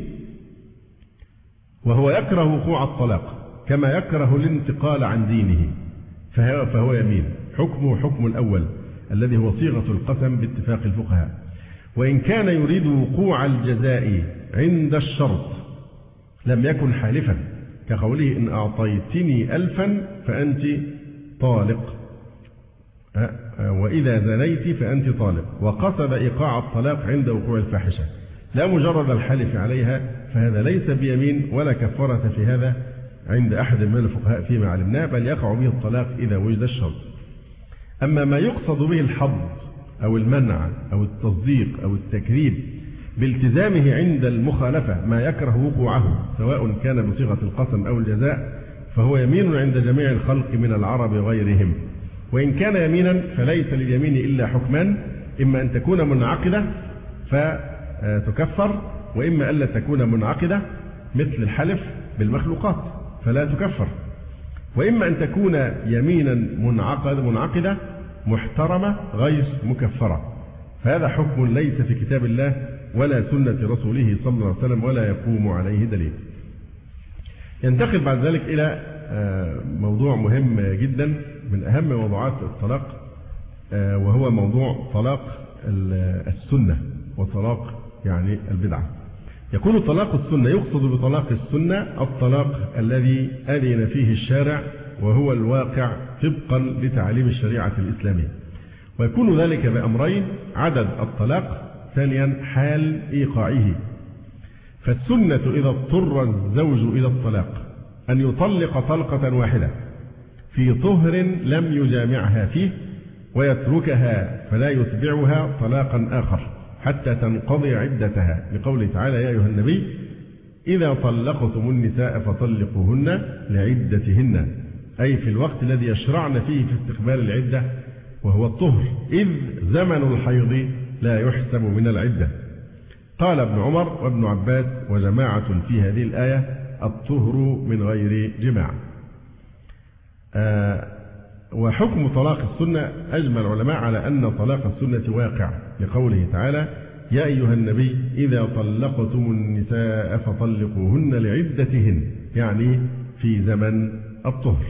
وهو يكره وقوع الطلاق كما يكره الانتقال عن دينه فهو يمين. حكمه حكم الأول الذي هو صيغة القسم باتفاق الفقهاء. وإن كان يريد وقوع الجزاء عند الشرط لم يكن حالفا، كقوله إن أعطيتني 1000 فأنت طالق، وإذا زنيت فأنت طالق، وقصد إيقاع الطلاق عند وقوع الفاحشة لا مجرد الحلف عليها، فهذا ليس بيمين ولا كفارة في هذا عند أحد من الفقهاء فيما علمناه، بل يقع به الطلاق إذا وجد الشرط. أما ما يقصد به الحظ أو المنع أو التصديق أو التكذيب بالتزامه عند المخالفة ما يكره وقوعه سواء كان بصيغة القسم أو الجزاء، فهو يمين عند جميع الخلق من العرب غيرهم. وإن كان يمينا فليس لليمين إلا حكمان، إما أن تكون منعقدة فتكفر، وإما ألا تكون منعقدة مثل الحلف بالمخلوقات فلا تكفر، وإما أن تكون يمينا منعقدة محترمة غير مكفرة. فهذا حكم ليس في كتاب الله ولا سنة رسوله صلى الله عليه وسلم ولا يقوم عليه دليل. ينتقل بعد ذلك إلى موضوع مهم جدا من أهم موضوعات الطلاق، وهو موضوع طلاق السنة وطلاق يعني البدعة. يكون طلاق السنة يقصد بطلاق السنة الطلاق الذي أذن فيه الشارع وهو الواقع طبقا لتعاليم الشريعة الإسلامية، ويكون ذلك بأمرين: عدد الطلاق، ثانيا حال إيقاعه. فالسنة إذا اضطر الزوج إلى الطلاق أن يطلق طلقة واحدة في طهر لم يجامعها فيه ويتركها فلا يتبعها طلاقا آخر حتى تنقضي عدتها، لقوله تعالى: يا أيها النبي إذا طلقتم النساء فطلقوهن لعدتهن، أي في الوقت الذي يشرعن فيه في استقبال العدة وهو الطهر، إذ زمن الحيض لا يحسب من العدة. قال ابن عمر وابن عباس وجماعة في هذه الآية: الطهر من غير جماع. وحكم طلاق السنة أجمع العلماء على أن طلاق السنة واقع، لقوله تعالى: يا أيها النبي إذا طلقتم النساء فطلقوهن لعدتهن، يعني في زمن الطهر.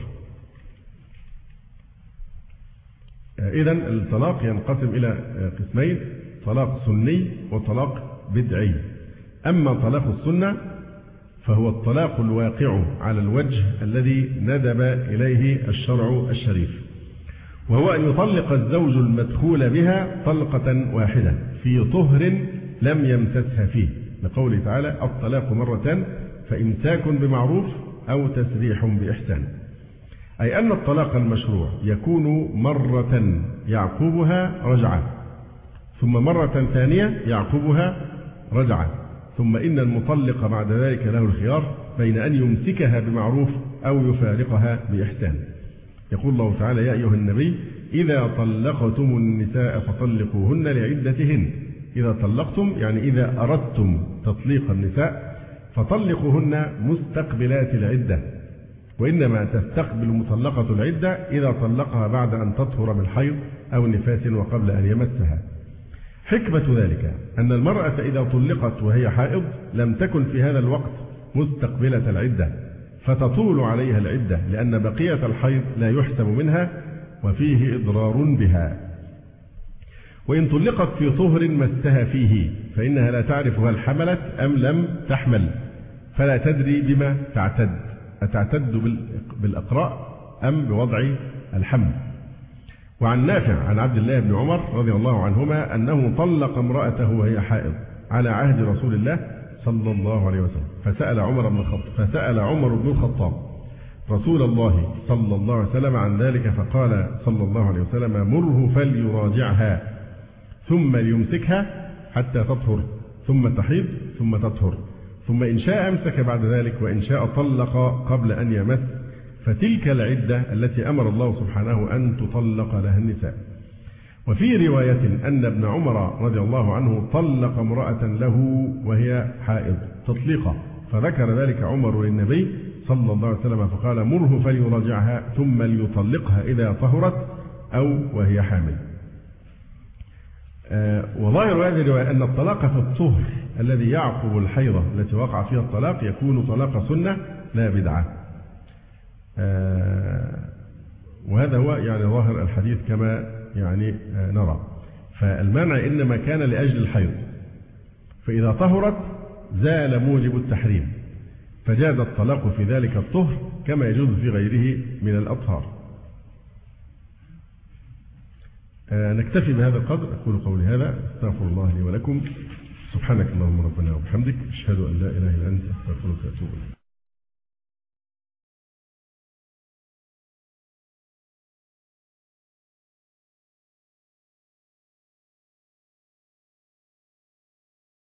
إذن الطلاق ينقسم إلى قسمين: طلاق سني وطلاق بدعي. أما طلاق السنة فهو الطلاق الواقع على الوجه الذي ندب إليه الشرع الشريف، وهو أن يطلق الزوج المدخول بها طلقة واحدة في طهر لم يمسسها فيه، لقوله تعالى: الطلاق مرتان فإمساك بمعروف أو تسريح بإحسان. أي أن الطلاق المشروع يكون مرة يعقوبها رجعة، ثم مرة ثانية يعقوبها رجعة، ثم إن المطلق بعد ذلك له الخيار بين أن يمسكها بمعروف أو يفارقها بإحسان. يقول الله تعالى: يا أيها النبي إذا طلقتم النساء فطلقوهن لعدتهن. إذا طلقتم يعني إذا أردتم تطليق النساء فطلقوهن مستقبلات العدة، وإنما تستقبل مطلقة العدة إذا طلقها بعد أن تطهر من حيض أو نفاس وقبل أن يمسها. حكمة ذلك أن المرأة إذا طلقت وهي حائض لم تكن في هذا الوقت مستقبلة العدة، فتطول عليها العدة، لأن بقية الحيض لا يحسب منها وفيه إضرار بها. وإن طلقت في طهر مسها فيه فإنها لا تعرف هل حملت أم لم تحمل، فلا تدري بما تعتد، أتعتد بالإقراء أم بوضع الحمل. وعن نافع عن عبد الله بن عمر رضي الله عنهما أنه طلق امرأته وهي حائض على عهد رسول الله صلى الله عليه وسلم، فسأل عمر بن الخطاب رسول الله صلى الله عليه وسلم عن ذلك، فقال صلى الله عليه وسلم: مره فليراجعها ثم ليمسكها حتى تطهر ثم تحيض ثم تطهر، ثم إن شاء أمسك بعد ذلك وإن شاء طلق قبل أن يمس، فتلك العدة التي أمر الله سبحانه أن تطلق لها النساء. وفي رواية أن ابن عمر رضي الله عنه طلق امرأة له وهي حائض تطليقا، فذكر ذلك عمر للنبي صلى الله عليه وسلم فقال: مره فليراجعها ثم ليطلقها إذا طهرت أو وهي حامل. وظاهر هذه الرواية أن الطلاق في الطهر الذي يعقب الحيضة التي وقع فيها الطلاق يكون طلاق سنة لا بدعة. وهذا هو يعني ظاهر الحديث كما يعني نرى. فالمنع إنما كان لأجل الحيض، فإذا طهرت زال موجب التحريم، فجاز الطلاق في ذلك الطهر كما يجوز في غيره من الأطهار. نكتفي بهذا القدر. أقول قولي هذا، استغفر الله لي ولكم، سبحانك اللهم ربنا وبحمدك، أشهد أن لا إله إلا أنت، أستغفرك وأتوب إليك.